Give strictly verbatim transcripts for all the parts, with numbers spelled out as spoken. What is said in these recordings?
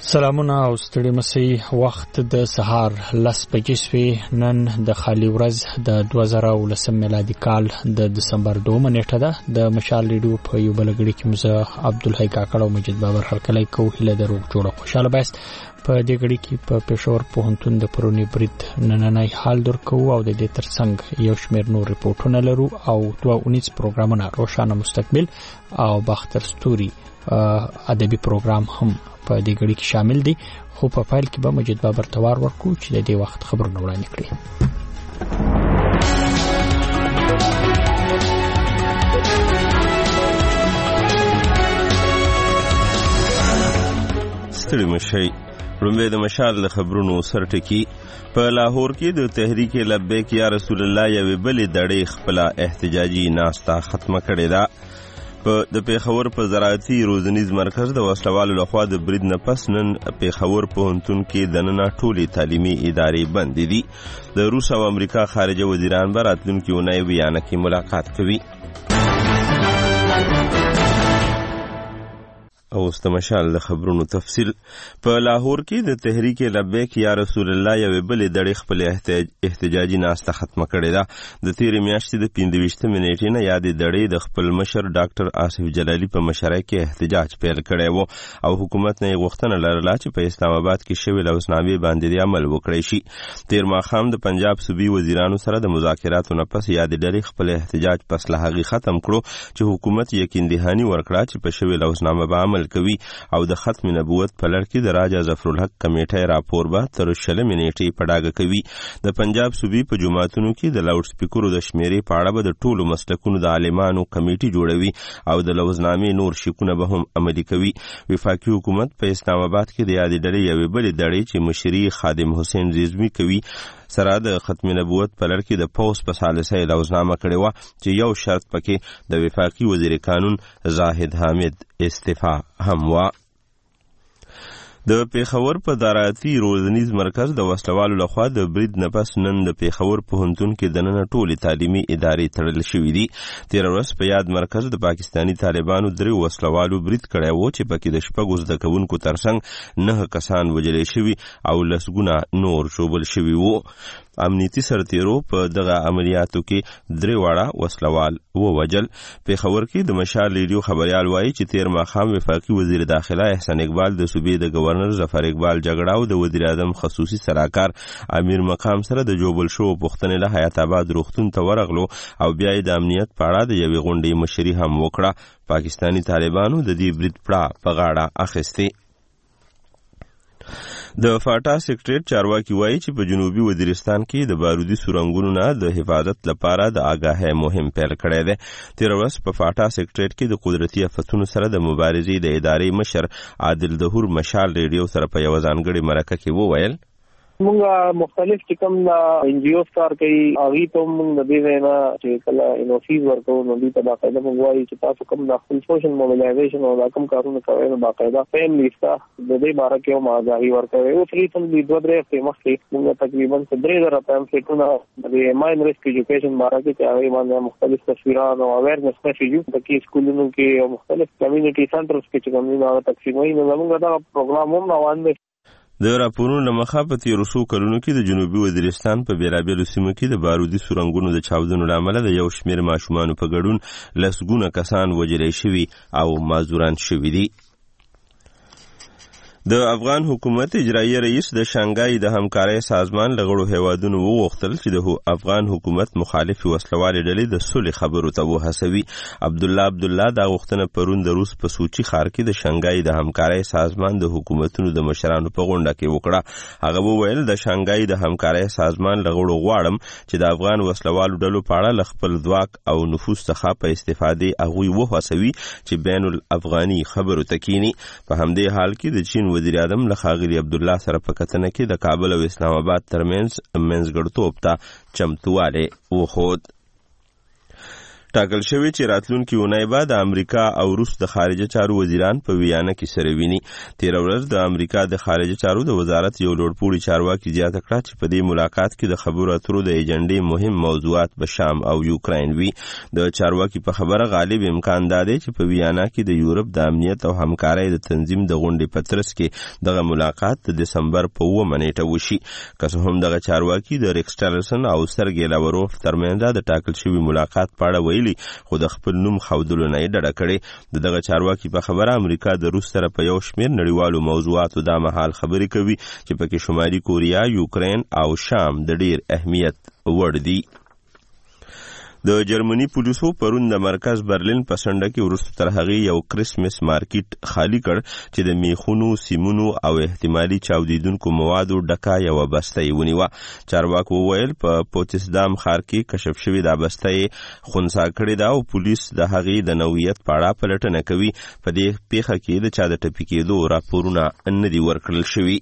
سلامونه او ستړي مسئ. وخت د سهار لس بجې شوې. نن د خالي ورځ د دوه زره ولسم میلادي کال د دسمبر دومه نیټه ده. د مشال ریډیو په یو بلګړي کې مزه عبدالحی کاکړ او مجید بابر هرکلی کو هله دروغ جوړه خوشاله بس په دې غړي کې په پېښور پوهنتون د پرونی برید نننۍ حال درکو او د دې ترڅنګ یو شمېر نور ریپورتونه لرو او دوه اونیز پروګرامونه روښانه مستقبل او باختر ستوري ادبي پروګرام هم په دې غړي کې شامل دي. خو په فایل کې به مجید بابر توار ورکو چې د دې وخت خبرونه وړاندې کړي. ستړي مشي. رومبه د مشال خبرونو سرټکی. په لاهور کې د تحریک لبیک یا رسول الله یو بل دړې خپل احتجاجي ناستا ختمه کړې ده. په د پیښور په زراعتي روزنیز مرکز د وسلوالو لخوا د برید نه پس نن پیښور پوهنتون کې د نن ټولي تعلیمي ادارې بند دي. د روس او امریکا خارجه وزیران به راتلونکي اونۍ ویانا کې ملاقات کوي. او استمشال د خبرونو تفصیل. په لاهور کې د تحریک لبیک یا رسول الله یو بل دړې خپل احتجاجي ناسته ختمه کړې ده. د تیرې میاشتې د پنځه ویشتمې نیټې نه یادې دړې د خپل مشر ډاکټر آصف جلالي په مشرۍ کې احتجاج پیل کړی و او حکومت نه غوښتنه لرله چې په اسلام آباد کې شوې لوثنامې باندې عمل وکړي شي. تیر ماښام د پنجاب صوبي وزیرانو سره د مذاکراتو نه پس یادې دړې خپل احتجاج پس له هغې ختم کړو چې حکومت یقین دهاني ورکړه چې په شوې لوثنامه به عمل کوي او د ختم نبوت په لړ کې د راجا ظفرالحق کمیټې راپور به تر شلمې نیټې په ډاګه کوي. د پنجاب صوبې په جماعتونو کې د لاوډ سپیکرو د شمیرې په اړه به د ټولو مسلکونو د عالمانو کمیټې جوړوي او د لوظنامې نور شکونه به هم عملي کوي. وفاقي حکومت په اسلام آباد کې د یادې ډلې یوې بلې دړې چې مشري خادم حسین رضوي کوي سره د ختم نبوت په لړ کې د پوس په ثالثه لوظنامه کړې وه چې یو شرط پکې د وفاقي وزیر قانون زاهد حامد استعفا هم وه. د پیښور په زراعتي روزنیز مرکز د وسلوالو لخوا د برید نه پس نن د پیښور پوهنتون کې د نن ټولې تعلیمي ادارې تړل شوې دي. تېره ورځ په یاد مرکز د پاکستاني طالبانو درې وسلوالو برید کړی و چې پکې د شپږو زده کوونکو ترڅنګ نه کسان وژلې شوي او لسګونه نور ژوبل شوي وو. امنیتي سرتیرو په دغه عملیاتو کې درې واړه وسلوال ووجل. پیښور کې د مشال ریډیو خبريال وایي چې تیر ماښام وفاقي وزیر داخله احسان اقبال د صوبې د گورنر ظفر اقبال جګړه او د وزیر اعظم خصوصي سلاکار امیر مقام سره د جوبل شو پښتنې له حیات آباد روغتون ته ورغلو او بیا د امنیت په اړه د یوې غونډې مشري هم وکړه. پاکستاني طالبانو د دې برید پړه په غاړه اخیستې. د فاټا سیکریټریټ چارواکي وایي چې په جنوبي وزیرستان کې د بارودي سورنګونو نه د حفاظت لپاره د آګاهۍ مهم پیل کړی دی. تېره ورځ په فاټا سیکریټریټ کې د قدرتي آفتونو سره د مبارزې د ادارې مشر عادل دهور مشال ریډیو سره په یوه ځانګړې مرکه کې وویل مونږه مختلف ټکم د ان جی اوز کار کوي هغه ته مونږ د دې نه چې کله انوفیز ورکو نو دې په باقاعده مونږ وایي چې تاسو کوم د خپل سوشل موبیلایزیشن او د کوم کارونه کوي نو باقاعده فیملی سټاف د دې باره کې او ماځاهي ورکوي. او ریسنټ د دوه درې هفتې مخکې مونږ تقریبا درې زره پامفلیټونه د ماین ریسک ایجوکیشن باره کې چې هغه باندې مختلف تصویرونه او اویرنس میسیجونه د کې سکولونو کې او مختلف کمیونټي سنټرز کې چې کوم نه تقسیموي نو موږ دا پروګرام هم روان دي. د راپورونو له مخه په تېرو څو کلونو کې د جنوبي وزیرستان په بېلابېلو سیمو کې د بارودي سورنګونو د چاودنو له امله د یو شمېر ماشومانو په ګډون لسګونه کسان وژلي شوي او معذوران شوي دي. د افغان حکومت اجرایي رئیس د شانګهای د همکارۍ سازمان له غړو هیوادونو وغوښتل چې د افغان حکومت مخالف وسلوالې ډلې د صلح خبرو ته وهڅوي. عبدالله عبدالله دا غوښتنه پرون د روس په سوچي ښار کې د شانګهای د همکارۍ سازمان د حکومتونو د مشرانو په غونډه کې وکړه. هغه وویل د شانګهای د همکارۍ سازمان له غړو غواړم چې د افغان وسلوالو ډلو په اړه له خپل ځواک او نفوذ څخه په استفادې هغوی وهڅوي چې بین الافغاني خبرو ته کینی. په همدې حال کې د چین وزیر اعظم له ښاغلي عبدالله سره په کتنه کې د کابل او اسلام آباد ترمنځ منځګړتوب ته چمتووالی وښود. ټاکل شوی چې راتلونکي اونۍ به د امریکا او روس د خارجه چارو وزیران په ویانا کې سره ویني. تېره ورځ د امریکا د خارجه چارو د وزارت یو لوړپوړي چارواکي زیاته کړه چې په دې ملاقات کې د خبرو اترو د ایجنډې مهم موضوعات به شام او یوکراین وي. د چارواکي په خبره غالب امکان دا دی چې په ویانا کې د یورپ د امنیت او همکارۍ د تنظیم د غونډې په ترڅ کې دغه ملاقات د دسمبر په اوومه نیټه وشي. که څه هم دغه چارواکي د ریکس ټیلرسن او سرګی لاوروف ترمنځ د ټاکل شوي ملاقات په اړه ویلي، خو د خپل نوم ښودلو نه یې ډډه کړې. د دغه چارواکي په خبره امریکا د روس سره په یو شمېر نړیوالو موضوعاتو دا مهال خبرې کوي چې پکې شمالي کوریا، یوکرین او شام د ډیر اهمیت وړ دي. د جرمني پولیسو پرون د مرکز برلین په سنډه کې وروسته تر هغې یو کرسمس مارکیټ خالی کړ چې د میخونو، سیمونو او احتمالي چاودیدونکو موادو ډکه یوه بسته یې ونیوه. چارواکو وویل په پوتسدام ښار کې کشف شوې دا بسته یې خنثی کړې ده او پولیس د هغې د نوعیت په اړه پلټنه کوي. په دې پیښه کې د چا د ټپي کېدو راپورونه نه دي ورکړل شوي.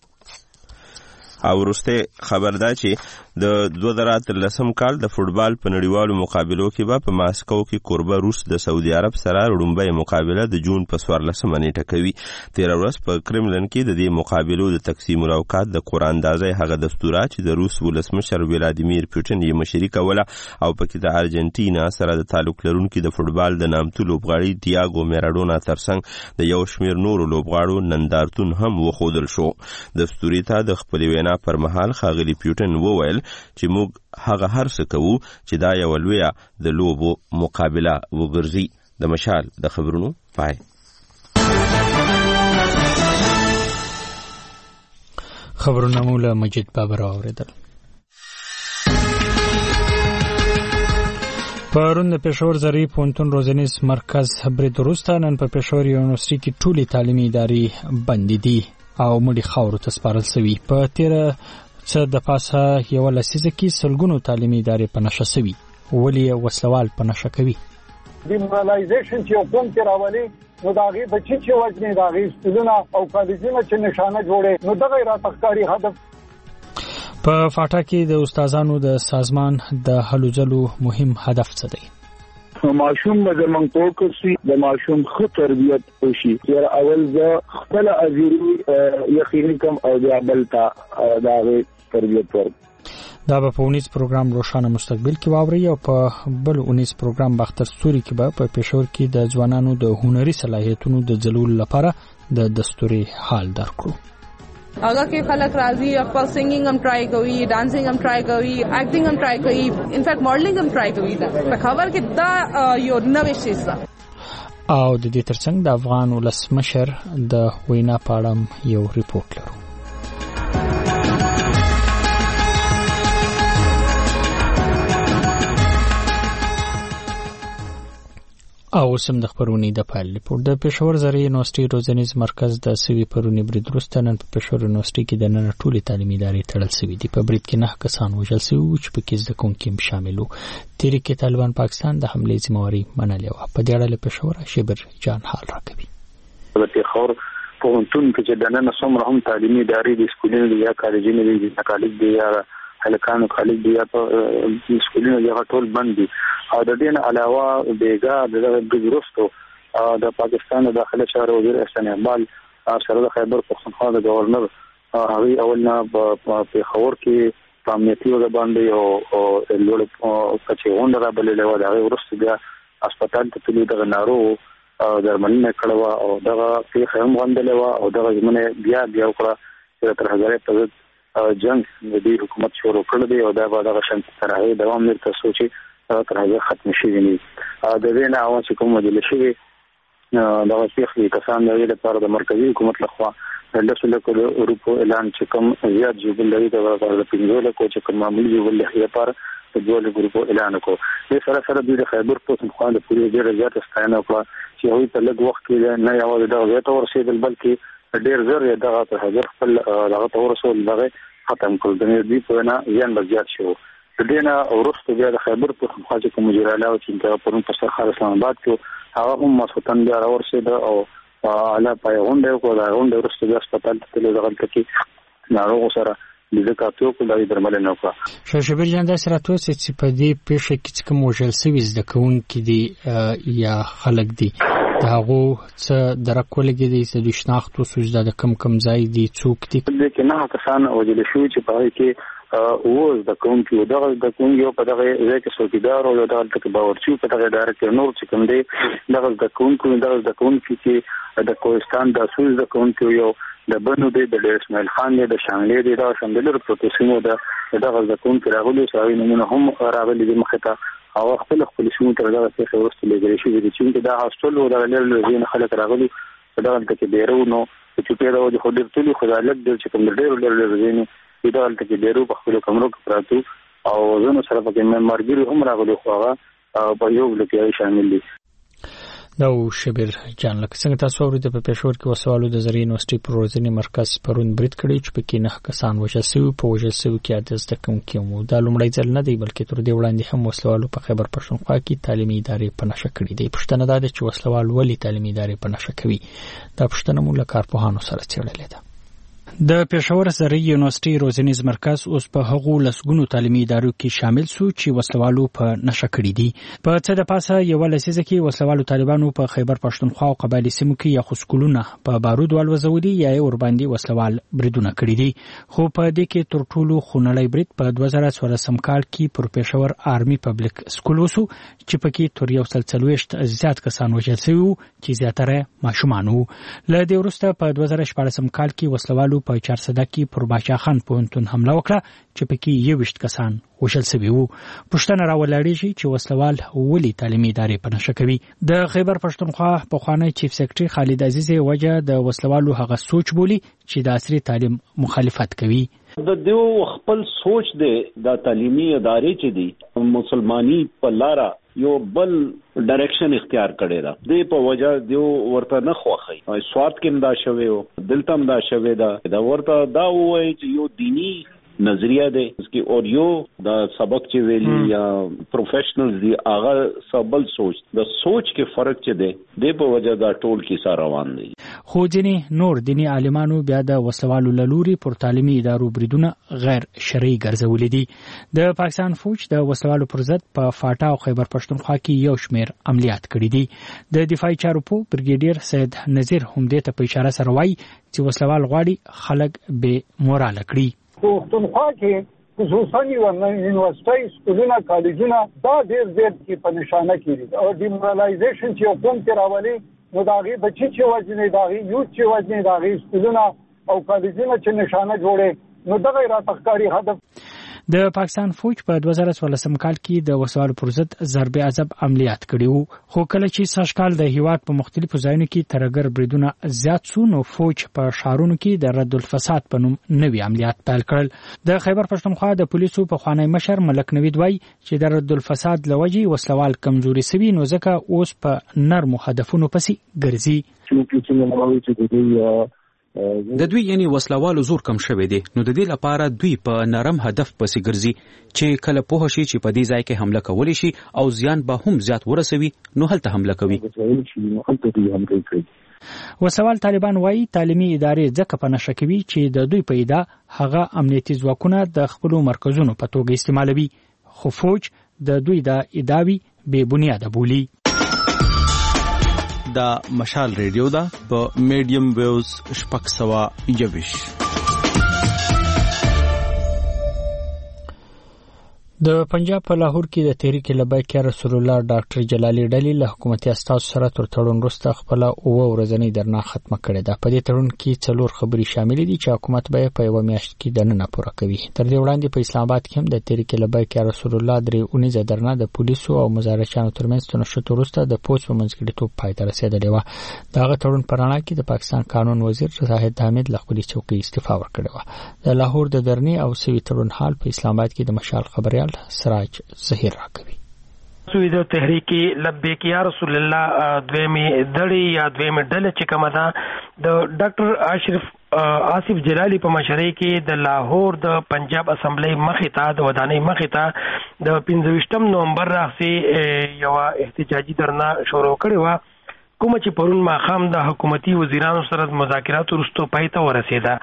او وروسته خبر ده چې د دوه زره اتلسم کال د فوټبال په نړیوالو مقابلو کې به په ماسکو کې کوربه روس د سعودي عرب سره لومړۍ مقابله د جون په څوارلسمه نیټه کوي. تېره ورځ په کرملن کې د دې مقابلو د تقسیم الاوقات د قراندازۍ هغه دستوره چې د روس ولسمشر ولادیمیر پوتین یې مشري کوله او پکې د ارجنټینا سره د تعلق لرونکي د فوټبال د نامتو لوبغاړي ډیاګو میراډونا ترڅنګ د یو شمېر نورو لوبغاړو نندارتون هم وښودل شو. دستورې ته د خپلې وینا پر مهال ښاغلي پیوټن وویل چې موږ هغه هر څه کوو چې دا یوه لویه د لوبو مقابله وګرځي. د مشال د خبرونو پای. خبرونه مو له مجید بابر واورېدل. پرون د پېښور زرعي پوهنتون روزنیز مرکز برید وروسته نن په پېښور یونیورسټي کې ټولې تعلیمي ادارې بندې دي او مړي خاورو ته سپارل شوي. په تېره څه د پاسه یوه لسیزه کې سلګونو تعلیمي ادارې په نښه شوي. ولې یې وسلوال په نښه کوي؟ دیمورالایزیشن چې حکومت کې راولي نو د هغې بچي چې وژني، د هغې سکولونه او کالجونه چې نشانه جوړوي، نو دغه یې راته ښکاري هدف. په فاټا کې د استادانو د سازمان د هلو ځلو مهم هدف څه دی؟ ماشوم به زمونږ فوکس وي د ماشوم ښه تربیت وشي. یاره اول زه خپله اجري یقیني کم او بیا بل ته د هغې تربیت ورکړم. دا به په اونیز پروګرام روښانه مستقبل کې واورئ او په بل اونیز پروګرام باختر ستوري کې به په پېښور کې د ځوانانو د هنري صلاحیتونو د ځلولو لپاره د دستوري حال درکړو. اگر کې خلک راځي خپل سنگینګ هم ټرای کوي، ډانسینګ هم ټرای کوي، اکټینګ هم ټرای کوي، انفیکټ ماډلینګ هم ټرای کوي. دا خبر کې دا یو نوې شی ده. او د دې ترڅنګ د افغان ولسمشر د وینا په اړه یو ریپورت لرو. او سم د خبرونې د پایل ریپورت. د پېښور زرعي یونیورسټي روزنیز مرکز د سوي پرونی برید وروسته نن په پېښور یونیورسټي کې د نن ټولې تعلیمي ادارې تړل شوي دي. په برید کې نه کسان وژل شوي وو چې پکې زده کوونکي هم شامل وو. تحریک طالبان پاکستان د حملې ذمہواري منلې وه. په دې اړه له پېښوره شبر جان حال راکوي. د پېښور پوهنتون کې چې د نن څومره هم تعلیمي ادارې د سکولونو دي یا کالجونه دي، د کالج دي یا هلکانو کالج دي یا په سکولونو دي، هغه ټول بند دي. او د دې نه علاوه بیګا د ګروستو د پاکستان د داخله چارو وزیر احسان اقبال سره د خیبر پختونخوا د گورنر هغه اولنا په پېښور کې په امنیتي وګړي باندې او لوړ کچې غونډه رابللې و. د هغې وروسته بیا هسپتال ته تللي دغه ناروغ درملنه کړې وه او دغه پېښه هم غندلې وه او دغه ژمنه بیا بیا وکړه چې د ترهګرۍ په ضد جنګ د دې حکومت شروع کړی دی او دا به دغه شان تر هغې دوام لري تر څو چې تر هغه ختم شي نه. د دې نه اول چې کوم مجلس شي دغه پیښې کسان د لپاره د مرکزی حکومت لخوا د لسو لکو روپو اعلان چې کوم زیات جوړ لري د پنځه لکو چې کوم معمولی جوړ لري لپاره د دوه لکو روپو اعلان وکړ. د سره سره د خیبر پختونخوا د پوری ډېر زیات ستاینه وکړه چې هغوی په لږ وخت کې نه یوازې دغه ځای ته ورسېدل بلکې ډېر زر یې دغه ترهګر خپل دغه ته ورسول دغه ختم کړل. د دې په وینا زیان به زیات شي. د دې نه وروسته بیا د خیبر پختونخوا چې کوم مدیر اعلی چې د پرون په سرخار اسلام آباد کې هغه هم مسوتن بیا راورسېده او اعلی پای غونډه وکړه. دا غونډه وروسته بیا هسپتال ته تللی، دغلته کې ناروغو سره د کاپیو کو د درمل نه کا شاه شبیر جان د سراتو چې په دې پیښه کې کوم وجل سوي د کوون کې دي یا خلک دي دا هغه څه درکولګي دي چې د شناخت او سوجدا د کم کم ځای دي څوک دي د کې نه کسان وجل شو چې په کې او د کوم کې دغه د کوم یو په دغه ځای کې څوکیدار او دغه د باورچی په دغه ډایرکټر نور چې کوم دی دغه د کوم کو دغه د کوم کې د کوهستان د سوز د کوم کې یو د بنو دی د اسماعیل خان دی د شانګلې دی دا شامل پروتوسینو د دغه د کوم کې راغلي سوي نمونه هم راغلي د مخته او خپل خپل شمو تر دغه څه ورسته لګري شي چې دا هاستل او دغه لږ زین خلک راغلي دغه کې بیرو نو چې په دغه د خودي ټولي خدای لږ د چې کوم ډېر ډېر زین دا ولته کې ډیرو په خپل کمرو کې پراتو او زنه سره پکې ممرګری هم راغلي خو هغه په یو لکه شامل دي دا شبیر جان لکه څنګه تاسو ورته په پېښور کې وسوالو د زری یونیورسيټي پروژنی مرکز پرون برید کړی چې پکې نه کسان وژل شوي په وژل شوي کې د زده کوونکو مو دا لومړی ځل نه دی بلکې تر دې وړاندې هم وسوالو په خیبر پښتونخوا کې تعلیمي ادارې په نشه کړې دي پښتنه دا چې وسوال ولې تعلیمي ادارې په نشه کوي دا پښتنه مو له کارپوهانو سره څېړلې ده د پېښور زری یونیورسيټي روزنیز مرکز اوس په هغو لسګونو تعلیمي ادارو کې شامل سو چې وسلوالو په نشه کړی دي په څه د پاسه یو لسیزه کې وسلوالو طالبانو په خیبر پښتونخوا او قبایلی سیمو کې یا خسکولونه په بارود والوزولي یا ور باندې وسلوال بریدونه کړی دي خو په دې کې تر ټولو خونړی برید په دوه زره څوارلسم کال کې پر پېښور آرمي پبلک سکول وسو چې پکې تر یو سل څلوېښت زیات کسان وژل شوي چې زیاتره ماشومان وو له دې وروسته په دوه زره شپاړسم کال کې وسلوالو په چارسده کې پر باچا خان پوهنتون حمله وکړه چې پکې یوویشت کسان وژل شوي وو پوښتنه راولاړېږي چې وسلوال ولې تعلیمي ادارې په نشه کوي د خیبر پښتونخوا پخوانی چیف سیکرټري خالد عزیزي وجه د وسلوالو هغه سوچ بولی چې د عصري تعلیم مخالفت کوي د دیو خپل سوچ دی د تعلیمي ادارې چې دي مسلمانی په لاره یو بل ډایرکشن اختیار کړی دا د په وجه دیو ورته نه خوخی سواد کې دا شوی او دلتم دا شوی دا دا ورته دا وایي چې یو دینی نظریه ده اسکی اور یو دا سبق چې ویلي یا پروفیشنلز دی هغه سبل سوچ د سوچ کې فرق چي ده د په وجه دا ټول کې سره روان دي خو ځینې نور دینی عالمانو بیا د وسوالو لوري پر تعلیمي ادارو بریدونه غیر شرعي ګرځولې دي د پاکستان فوج د وسوالو پر ضد په فاټا او خیبر پښتونخوا کې یو شمېر عملیات کړي دي د دفاعي چارو په بریګیډیر سید نذیر هم دې ته په اشاره سره وایي چې وسوال غواړي خلک به موراله کړي پښتونخوا کې خصوصا یونیورسيټي سکولونه کالجونه دا ډېر ډېر کې په نشانه کېږي او ډیمورالایزیشن چې حکومت کې راولي نو دا غي بچي چې وځنې دا غي یو چې وځنې دا غي سکولونه او کالجونه چې نشانه جوړي نو دا غیر تخکاری هدف د پاکستان فوج په دوه زره څوارلسم کال کې د وسوالو پر ضد ضرب عذاب عملیات کړي وو خو کله چې سږکال د هیواد په مختلفو ځایونو کې ترګر بریدونه زیات سو نو فوج په شهرونو کې د رد الفساد په نوم نوي عملیات پیل کړل د خیبر پښتونخوا د پولیسو په خوانی مشر ملک نوید وای چې د رد الفساد لوجي وسلوال کمزوري سوي نو ځکه اوس په نرمو هدفونو پسې ګرځي د دوی یعنی وسلوالو زور کم شوی دی نو د دې لپاره دوی په نرم هدف پسې ګرځي چې کله په شي چې په دې ځای کې حمله کولی شي او زیان به هم زیات ورسوي نو هلته حمله کوي وسوال طالبان وایي تعلیمي ادارې ځکه په نشه کوي چې د دوی په ادا هغه امنیتي ځواکونه د خپل مرکزونو په توګه استعمالوي خو فوج د دوی د ادعاوی بې بنیاده بولي دا مشال ریډیو دا په میډیم ویوز شپږ سوه یوویش د پنجاب په لاهور کې د تحریک لبیک رسول الله ډاکټر جلالي ډلي له حکومتي استازو سره تر تړون وروسته خپل او ورځنی درنه ختمه کړې ده په دې تړون کې څلور خبري شامل دي چې حکومت به په یو میاشت کې دننه پوره کوي تر دې وړاندې په اسلام آباد کې هم د تحریک لبیک رسول الله درې اونیزه درنه د پولیسو او مزارچانو ترمنځ تنشط وروسته د پولیس په منځګړیتوب پای ته رسیدلی و دغه تړون په رڼا کې د پاکستان قانون وزیر زاهد حامد له خپلې څوکۍ استعفا ورکړې وه د لاهور د درنې او سوي تړون حال په اسلام آباد کې د مشال خبريال سراج ظهیر راکوي سوی د تحریک لبیک یا رسول الله دویمه دړي یا دویمه ډله چې کومه ده د ډاکټر اشرف آصف جلالی په مشرۍ کې د لاهور د پنجاب اسمبلی مخې ته د ودانۍ مخې ته د پنځه نومبر راځي یو احتجاجي درنه شروع کړې و کوم چې پرون ماخام د حکومتي وزیرانو سره مذاکرات ورستو پای ته ورسېده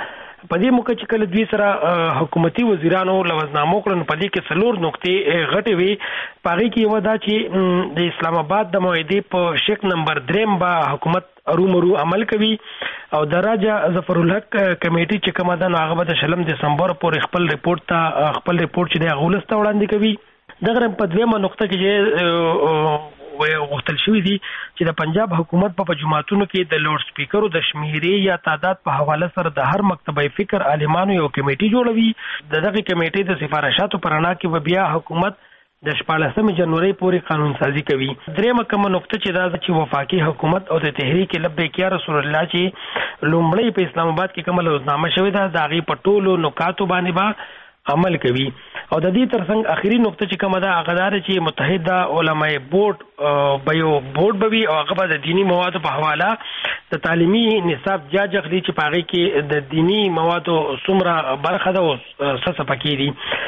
په دې موقع چې کله دوی سره حکومتي وزیرانو لوزنامو کړن په دې کې څلور نقطې غټې وي. پاره کې یو دا چې د اسلام آباد د معاهدې په شک نمبر دریم با حکومت ارومرو عمل کوي او د راجا ظفر الحق کمیټي چې کومه ده هغه د شلم دسمبر پورې خپل ریپورت ته خپل ریپورت چې د غولسته وړاندې کوي. دغه په دویمه نقطه کې وغوښتل شوی دی چې د پنجاب حکومت په جماعتونو کې د لوډ سپیکرو د شمیرې یا تعداد په حواله سره د هر مکتبه فکر عالمانو یو کمیټي جوړوي. دغه کمیټې د سفارشاتو پرانا کې بیا حکومت د شپاړسمې جنوري پورې قانون سازي کوي. درېمه کومه نقطه چې دا چې وفاقي حکومت او د تحریک لبیک یا رسول الله چې لومړی په اسلام آباد کې کومه لوزنامه شوې ده د هغې په ټولو نکاتو باندې به عمل کوي. او د دې ترڅنګ اخیری نقطه چې کومه ده هغه دا چې متحده علماء بورډ به یو بورډ بوي او هغه د دینی موادو په حواله د تعلیمي نصاب جاج اخلي چې په هغې کې د دینی موادو څومره برخه ده او څه څه پکې دي.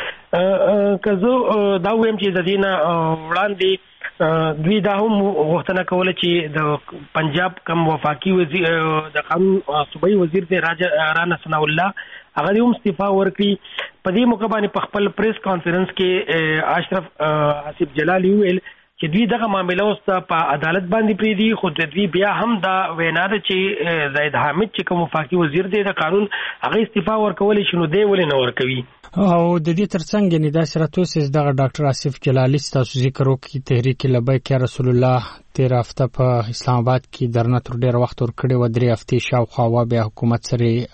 که زه دا ووایم چې د دې نه وړاندې دوی دا هم غوښتنه کوله چې د پنجاب کم وفاقي وزیر د قانون صوبایي وزیر دی رانا ثناء الله هغه دې هم استعفا ورکړي. په دې موقع باندې په خپل پریس کانفرنس کې اشرف آصف جلالي وویل چې دوی دغه معامله اوس په عدالت باندې پرېږدي خو د دوی بیا هم دا وینا ده چې زاهد حامد چې کوم وفاقي وزیر دی د قانون هغه استعفا ورکولی شي نو دی ولې نه ورکوي. او د دې ترڅنګ یعنې داسې راته دغه ډاکټر آصف جلالي ستاسو ذکر وکړي تحریک لبیک یا رسول الله تیر هفته په اسلام آباد کې درنه تر ډېر وخت ورکړې وه درې هفتې شاوخوا بیا حکومت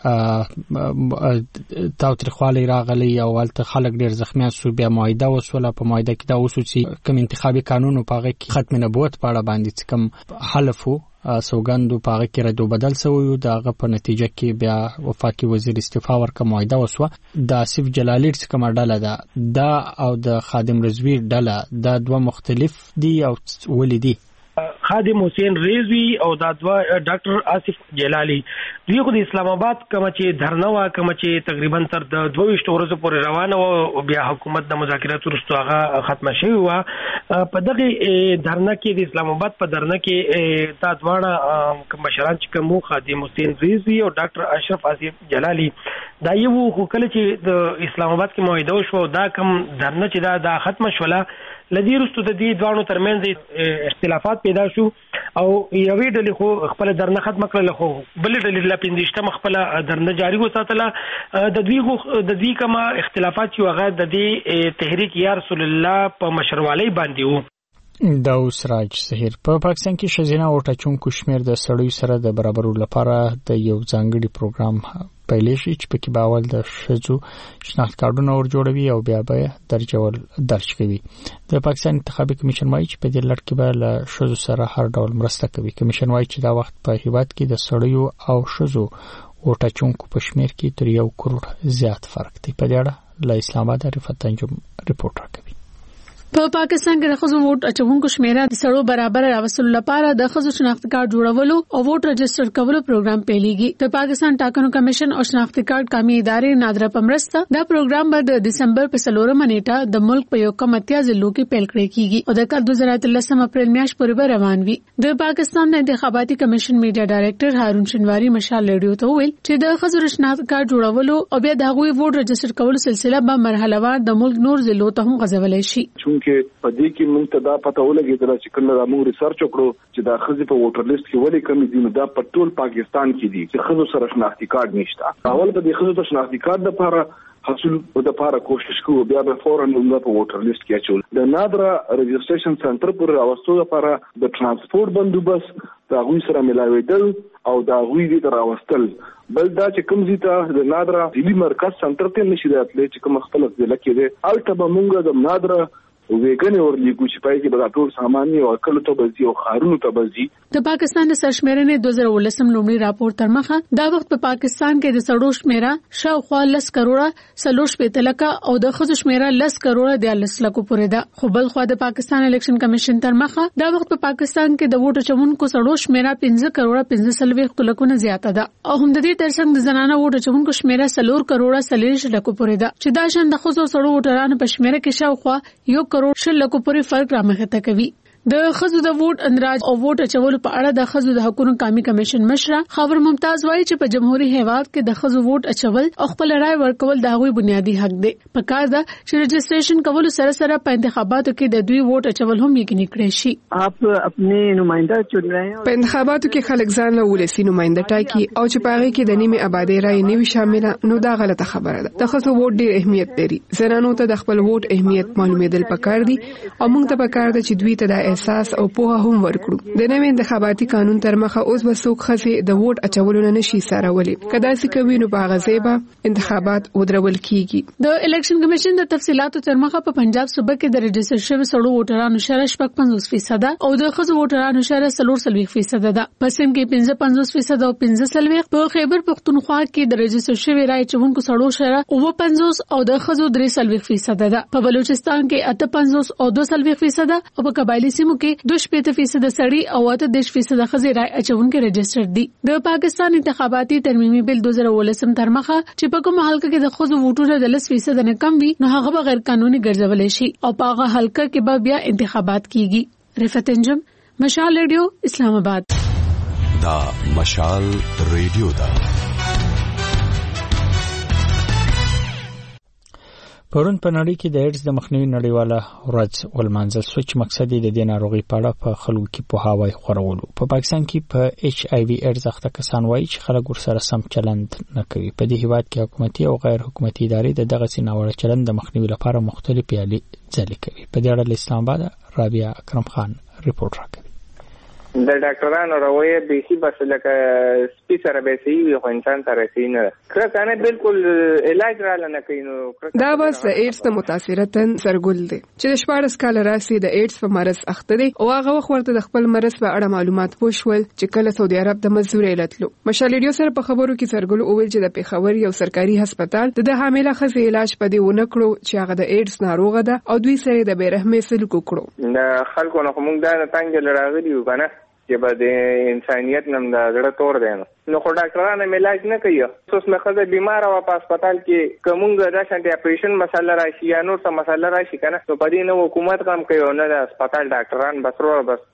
سره تاوتریخوالی راغلی او هلته خلک ډېر زخمیان سو بیا معاهده وسوله. په معاهده کې دا وشو چې کوم انتخابي قانون په هغه کې ختم نبوت په اړه باندې چې کوم حلف و سوګندو په هغه کې رد و بدل شوی و د هغه په نتیجه کې بیا وفاقي وزیر استعفا ورکړه معاهده وسوه. د آصف جلالي چې کومه ډله ده دا او د خادم رضوي ډله دا دوه مختلف دي او ولې دي؟ خادم حسین رضوي او دا دوه ډاکټر آصف جلالي دوی خو د اسلام آباد کومه چې دھرنه وه کومه چې تقریبا تر د دوه ویشتو ورځو پورې روانه وه او بیا حکومت د مذاکراتو وروسته هغه ختمه شوې وه. په دغې دھرنه کې د اسلام آباد په دھرنه کې دا دواړه مشران چې کوم خادم حسین رضوي او ډاکټر اشرف آصف جلالي دا یو خو کله چې د اسلام آباد کې معاهده وشوه دا کوم دھرنه چې دا دا ختمه شوله لدی وروسته د دې دواړو ترمنځ اختلافات پیدا شو او یوې ډلې خو خپله درنه ختمه کړله خو بلې ډلې لا پنځویشتمه خپله درنه جاري وساتله. د دوی د دوی کومه اختلافات چې هغه د دې تحریک یا رسول الله په مشروالۍ باندې وو. دا اوس راج سهیر په پاکستان کې ښځینه او ټاچونکو شمېر د سړیو سره د برابرولو لپاره د یو ځانګړي پروګرام پیلې شي چې پکې به اول د ښځو شناخت کارډونه ور جوړوي او بیا به درجه ول درج کوي. د پاکستان انتخابي کمیشن وايي چې په دې لړ کې به له ښځو سره هر ډول مرسته کوي. کمیشن وايي چې دا وخت په هیواد کې د سړیو او ښځو او ټاچونکو په شمېر کې تر یو کروڑ زیات فرق دی. په دې اړه له اسلام آباد رفعت انجم رپورټ راکوي. په پاکستان کې د ښځو ووټ اچونکو شمیره د سړو برابر راوستلو لپاره د ښځو شناختی کارت جوړولو او ووټ رجسټر کولو پروګرام پیلېږي. د پاکستان ټاکنو کمیشن او شناختی کارت قومي ادارې نادره په مرسته دا پروګرام به د دسمبر په څلورمه نیټه د ملک په یو کم اتیا ضلعو کې پیل کړی کیږي او د کال دوه زره اتلسم اپریل میاشت پورې به روان وي. د پاکستان د انتخاباتي کمیشن میډیا ډایریکټر هارون شنواری مشال ریډیو ته وویل چې د ښځو شناختی کارت جوړولو او بیا د هغوی ووټ رجسټر کولو سلسله به مرحله وار د ملک نور ضلعو ته هم غځولای شي. چونکه په دې کې موږ ته دا پته ولګېدله چې کله موږ ریسرچ وکړو چې دا ښځې په ووټر لیست کې ولې کمې دي نو دا په ټول پاکستان کې دي چې ښځو سره شناختی کارت نشته. اول به د ښځو ته شناختی کارت لپاره حاصل د لپاره کوشش کوو بیا به فورا موږ په ووټر لیست کې اچول. د نادره رجسټریشن سنټر پر راوستلو لپاره د ترانسپورت بندوبست د هغوی سره ملاوېدل او د هغوی دې ته راوستل. بل دا چې کوم ځای ته د نادره ضلعي مرکز سنټر ته نشي راتلی چې کوم خپل ضلع کې دی هلته به موږ د نادره ویګنې ورلیږو چې پای کې به دا ټول سامان یو کلو ته به ځي او ښارونو ته به ځي. د پاکستان د سرشمېرنې دوه زره اوولسم لومړي راپور تر مخه دا وخت په پاکستان کې د سړو شمېره شاوخوا لس کروړه څلور شپېته لکه او د ښځو شمېره لس کروړه دیارلس لکو پورې ده. خو بل خوا د پاکستان الیکشن کمیشن تر مخه دا وخت په پاکستان کې د ووټ اچونکو سړو شمېره پنځه کروړه پنځه څلوېښت لکونه زیاته ده او هم د دې ترڅنګ د زنانه ووټ اچونکو شمېره څلور کروړه څلوېښت لکو پورې ده چې دا شان د ښځو سړو ووټرانو په شمېره کې شاوخوا یو کروړ شل لکو پورې فرق رامخته کوي. د خزو د ووټ اندراج او ووټ اچولو په اړه د خزو د حقوقو قومي کمیشن مشره خبر ممتاز وایي چې په جمهوریت هیواد کې د خزو ووټ اچول او خپل رائے ورکول د هغوی بنیادی حق دی. په کار ده چې رجسټریشن کول سره سره په انتخاباتو کې د دوی ووټ اچول هم یقیني کړی شي. آپ اپنے نمائندہ چن رہے ہیں. په انتخاباتو کې خلک ځان له ولسی نمائنده ټاکي او چې په هغه کې د نیمه آبادی رائے نه وي شامله، نو دا غلطه خبره ده. د خزو ووټ ډېر اهمیت لري. زنانو ته د خپل ووټ اهمیت معلومېدل پکار دي او موږ ته پکار ده چې دوی ته د احساس او پوهه هم ورکړو. د نوي انتخاباتي قانون تر مخه اوس به څوک خزې د ووټ اچولو نه نشي سارولي. کدا چې کوي نو په هغه ځای به انتخابات ودرول کیږي. د الیکشن کمیشن د تفصيلاتو تر مخه په پنجاب صوبه کې د رجسټر شوی سړو ووټرانو شره شپږ پنځوس فیصد او د خزو ووټرانو شره څلور څلوېښت فیصد ده. په سیم کې پنځه پنځوس فیصد او پنځه څلوېښت. په خیبر پختونخوا کې د رجسټر شوی رائے چونکو سړو شره اوه پنځوس او د خزو درې څلوېښت فیصد ده. په بلوچستان کې اته پنځوس او دوه څلوېښت فیصد او په قبایلی سیمو کې دوه شپېته فیصد سړي او اته دېرش فیصد خزې رائے اچونکو رجسټر دي. د پاکستان انتخاباتي ترمیمي بل دوه زره ولسم تر مخه چې په کوم حلقه کې د خزو ووټونه د لس فیصد نه کم وي نو هغه غیر قانوني ګرځولای شي او په هغه حلقه کې به بیا انتخابات کیږي. رفعت انجم، مشال ریډیو، اسلام آباد. دا مشال ریډیو دا پرون په نړۍ کې د ایډز د مخنیوي نړیواله ورځ ولمانځل شوه چې مقصد یې د دې ناروغۍ په اړه په خلکو کې پوهاوی خورولو. په پاکستان کې په ایچ آی وي ایډز اخته کسان وایي چې خلک ورسره سم چلند نه کوي. په دې هیواد کې حکومتي او غیر حکومتي ادارې د دغسې ناوړه چلند د مخنیوي لپاره مختلفې هلې ځلې کوي. په دې اړه له اسلام آباد رابعه اکرم خان رپورټ راکوي. د ډاکټرانو رویه بیخي بس لکه سپي سره به صحیح وي خو انسان سره صحیح نه ده. کرکانه بالکل علاج را نه کوي. نو دا بس د ایډز ته متاثرتن سرګل دی چې د شپاړس کال راسي د ایډز په مرض اخته دی او هغه وخت ورته د خپل مرض په اړه معلومات پوښول چې کله سعودي عرب د مزدوري لتلو. مشال ریډیو سره په خبرو کې سرګل اوویل چې د پیښور یو سرکاري هسپتال د حامله ښځې علاج پدې ونه کړو چې هغه د ایډز ناروغه ده او دوی سره د بیرحمۍ سلوک وکړو. د خلکو نه موږ دا نه تنګ لراغلی و کنه چې به د انسانیت نم د زړه تور دی نو نو خو ډاکټرانو علاج نه کوي. اوس مخه بیمار او په هسپتال کې کومګه د شانتي اپریشن مسله راشي یا نور څه مسله راشي کنه نو په دې نو حکومت کم کوي او نه د هسپتال ډاکټران بس ورو بس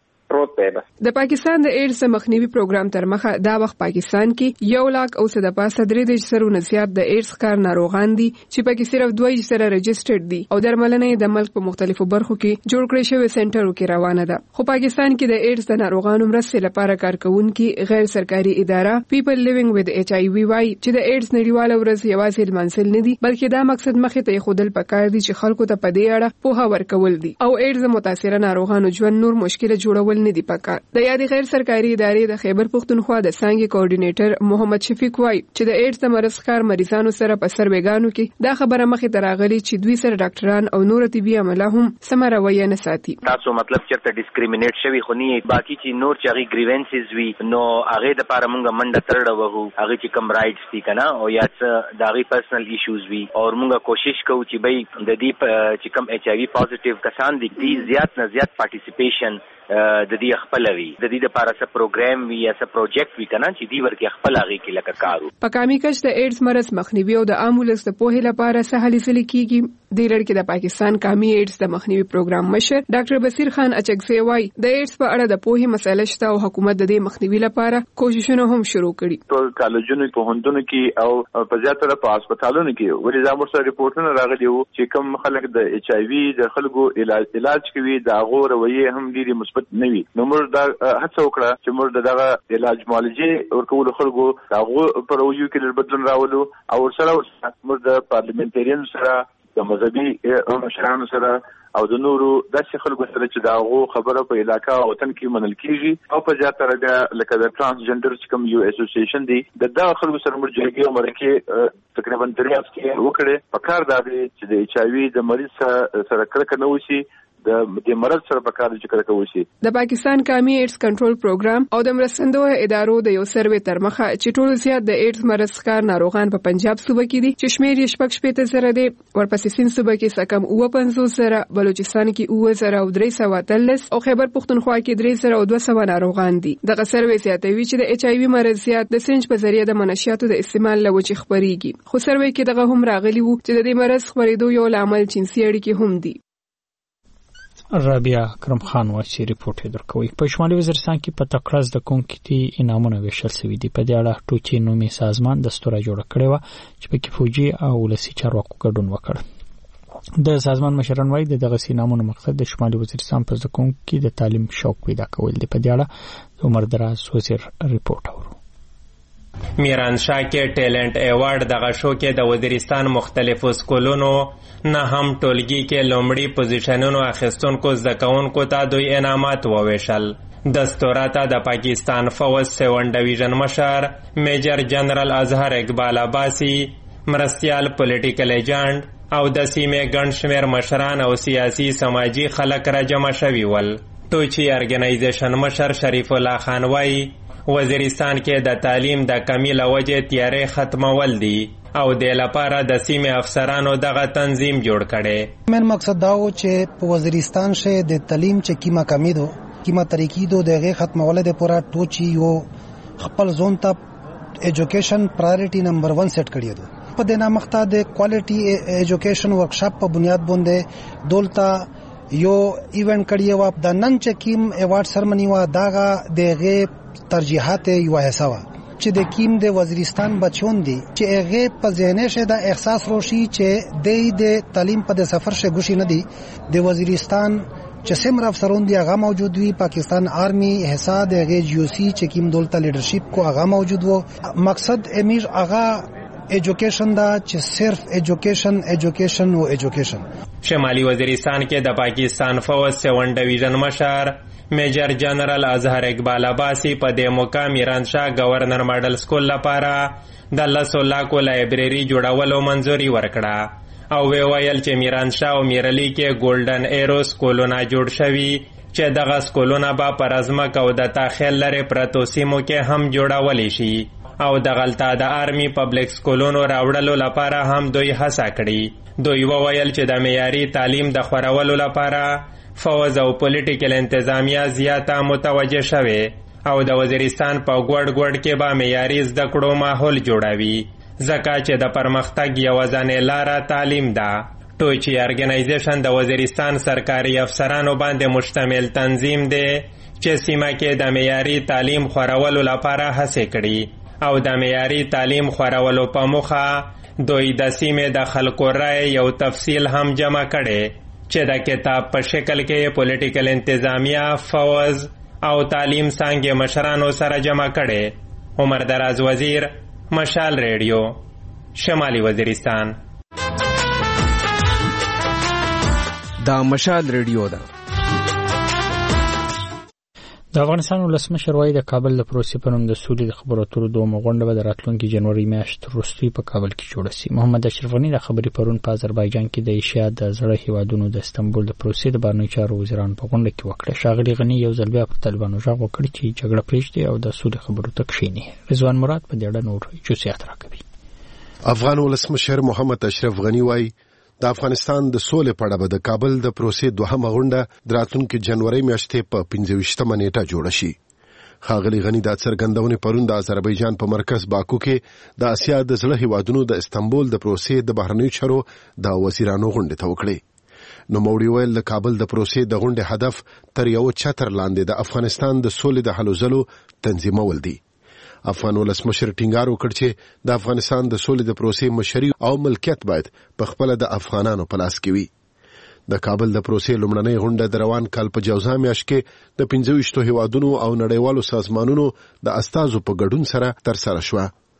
د پاکستان د ایډز مخنیوي پروګرام تر مخه دا وخت پاکستان کې یو لاک او صد پاسه درې د سرونه زیات د ایډز کار ناروغان دي چې پکې صرف دوه سره رجسټرډ دي او درملنه د ملک په مختلفو برخو کې جوړ کړی شوی سنټرو کې روانه ده. خو پاکستان کې د ایډز د ناروغانو مرستې لپاره کارکونکي غیر سرکاري اداره پیپل لیوینګ وذ ایچ آی وی وايي چې د ایډز نړیواله ورځ یوازې لمانځل نه دي بلکې دا مقصد مخې ته خودل پکار دي چې خلکو ته په دې اړه پوهه ورکول دي او ایډز متاثره ناروغانو ژوند نور مشکل جوړول نه دي پکار. د یادې غیر سرکاري ادارې د خیبر پختونخوا د څانګې کوارډینیټر محمد شفیق وایي چې د ایډز د مرض ښکار مریضانو سره په سروېګانو کې دا خبره مخې ته راغلي چې دوی سره ډاکټران او نور طبي عمله هم سمه رویه نه ساتي. تاسو مطلب چېرته ډیسکریمینیټ شوي خو نه باقي چې نور چې هغې ګریونسز وي نو هغې دپاره مونږ منډه ترړه وهو هغې چې کوم رایټس دي که نه او یا څه د هغې پرسنل ایشوز وي او مونږ کوشش کوو چې بی د دې چې کوم ایچ آی وي پازیټیو کسان دي دي زیات نه زیات پارټیسیپیشن د دې خپل وي د دې لپاره څه پروګرام وي یا څه پروجیکټ وي کنه چې دی ورکه خپل هغه کې لکه کارو. په کامي کچ د ایډز مرض مخنیوي او د امبولانس د پوهې لپاره سهالي سلی کیږي. د لړ د پاکستان کامي ایډز د مخنیوي پروګرام مشر ډاکټر بصیر خان اچکزی وايي د ایډز په اړه د پوهې مسله شته او حکومت د دې مخنیوي لپاره کوششونه هم شروع کړي. ټول کالجونو په هندونو کې او په زیاتره په هسپتالونو کې ولې دا مرسته ریپورتونه راغلي وو چې کوم خلک د ایچ آی وي د خلکو علاج علاج کوي دا غو رویه هم ډیره مثبت نه وي. نو موږ دا هڅه وکړه چې موږ دغه علاج معالجې ورکول خلکو هغه پر یو کې بدلون راولو او سره موږ د پارلیمنټریان سره د مذهبي مشرانو سره او د نورو داسې خلکو سره چې دا غو خبره په علاقه او وطن کې منل کیږي او په زیاتره د لکه د ترانسجنډر چې کوم یو اسوسییشن دی د دا خلکو سره موږ جګړې او مرکه تقریبا درې هفتې وکړې په کار دا دی چې د ایچ آی وي د مریض سره کرکه نه وشي د دې مرض سره په کار چې کرکه وشي. د پاکستان کامي ایډز کنټرول پروګرام او د مرستندوی ادارو د یو سروې تر مخه چې ټول زیات د ایډز مرض ښکار ناروغان په پنجاب صوبه کې دي چې شمیر یې شپږ شپېته زره دی ورپسې سیند صوبه کې سکم اوه پنځوس زره بلوچستان کې اوه زره او درې سوه اتلس او خیبر پختونخوا کې درې زره او دوه سوه ناروغان دي. دغه سروې زیاتوي چې د ایچ آی وي مرض زیات د سنج په ذریعه د منشیاتو د استعمال له وجې خپرېږي. خو سروې کې دغه هم راغلی وو چې د دې مرض خپرېدو یو لامل جنسي اړیکې هم دي. رابعه کرم خان واچي ریپورت درکوي. په شمالي وزیرستان کې په تکړه زده کوونکي انعامونه ویشل شوي دي. په دې اړه ټوچي نومي سازمان دستور جوړ کړی و چې پکې فوجي او ولسي چارواکو ګډون وکړ. د سازمان مشران وايي د دغه انعامونو مقصد د شمالي وزیرستان په زده کوونکو د تعلیم شوق پیدا کول دي. په دې اړه عمر دراز وزیر ریپورت اورو. میرانشاه کې ټیلنٹ ایوارډ دغه شو کې د وزیرستان مختلفو سکولونو نه هم ټولګي کې لومړی پوزیشنونو اخیستونکو زده کوونکو ته دوی انعامات وویشل. دستوره ته د پاکستان فوز سیون ډویژن مشر میجر جنرال اظهر اقبال عباسی، مرستیال پولیټیکل ایجنټ او د سیمې ګڼ شمېر مشران او سیاسي سماجي خلک را جمع شوي ول. ټوچي ارګنایزیشن مشر شریف الله خان وایي وزیرستان کې د تعلیم د کمی له وجې تیارې ختمول دي او د لپاره د سیمې افسرانو دغه تنظیم جوړ کړي. من مقصد دا و چې په وزیرستان شه د تعلیم چې کیما کمی دو کیما طریقې دو دغه ختمول د پورا ټوچي یو خپل زون ته ایجوکیشن پرایورټي نمبر ون سیټ کړی دو. په دې نامخته د کوالټي ایجوکیشن ورکشاپ په بنیاد باندې دولتا یو ایونت کړی و. د نن چې کیم ایوارډ سرمنی و داغه دغه ترجیحات یو حسابه چې د کیم د وزیرستان بچون دي چې هغه په ذهن شه د احساس روشي چې د د تعلیم په د سفر شه ګوشي نه دي. د وزیرستان چې سمر افسرون دي هغه موجود وي. پاکستان آرمی حساب هغه جیو سی چې کیم دولت لیډرشپ کو هغه موجود وو. مقصد امیر هغه ایجوکیشن دا چې صرف ایجوکیشن ایجوکیشن او ایجوکیشن. شمالي وزیرستان کې د پاکستان فوج سیون ډویژن مشر میجر جنرال اظهر اقبال عباسی په دې موقع میرانشاه گورنر ماډل سکول لپاره د لسو لاکو لایبرری جوړولو منظوري ورکړه او وی ویل چې میرانشاه او میرلی کې ګولډن ایرو سکولونه جوړ شوي چې دغه سکولونه به پر ازمک او د تاخیل لرې پرتو سیمو کې هم جوړولی شي او دغلته د آرمی پبلک سکولونو راوړلو لپاره هم دوی هڅه کړي. دوی وویل چې د معیاري تعلیم د خورولو لپاره فوز او پولیټیکل انتظامیه زیاته متوجه شوه او د وزیرستان په ګوډ ګوډ کې به معیاري زده کړو ماحول جوړوي ځکه چې د پرمختګ یوازینۍ لاره تعلیم ده. ټوچي ارګنایزیشن د وزیرستان سرکاري افسرانو باندې مشتمل تنظیم دی چې سیمه کې د معیاري تعلیم خورولو لپاره هڅې کړي او د معیاري تعلیم خورولو په موخه دوی د سیمې د خلکو رای یو تفصیل هم جمع کړي چې د کتاب په شکل کې پولیټیکل انتظامیه، فوز او تعلیم څانګې مشرانو سره جمع کړي. عمر دراز وزیر، مشال ریډیو، شمالي وزیرستان. دا مشال ریډیو ده. د افغانستان ولسمشر وايي د کابل د پروسې په نوم د سولې د خبرو اترو دومره غونډه به د راتلونکي جنوري میاشت وروسته په کابل کې جوړه شي. محمد اشرف غني د خبرې پرون په آذربایجان کې د ایشیا د زړه هیوادونو د استنبول د پروسې د بهرنیو چارو وزیرانو په غونډه کې وکړه. ښاغلي غني یو ځل بیا پر طالبانو غږ وکړ چې جګړه پرېږدي او د سولې خبرو ته کښیني. رضوان مراد په دې اړه نور جزئیات راکوي. افغان ولسمشر محمد اشرف غني وايي د افغانستان د سولې په اړه به د کابل د پروسې دوهمه غونډه د راتلونکي جنوري میاشتې په پنځه ویشتمه نیټه جوړه شي. ښاغلي غني دا څرګندونه پرون د آذربایجان په مرکز باکو کې د اسیا د زړه هیوادونو د استنبول د پروسې د بهرنیو چارو د وزیرانو غونډې ته وکړې. نو موړي ویل د کابل د پروسې د غونډې هدف تر یو چتر لاندې د افغانستان د سولې د حل زلو تنظیمول دي. افغان ولسمشر ټینګار وکړ چې د افغانستان د سولې د پروسې مشري او ملکیت باید په خپل د افغانانو په لاس کې وي. د کابل د پروسې لومړنۍ غونډه د روان کال په جوزا میاشت کې د پنځه ویشتو هیوادونو او نړیوالو سازمانونو د استازو په ګډون سره ترسره شوه.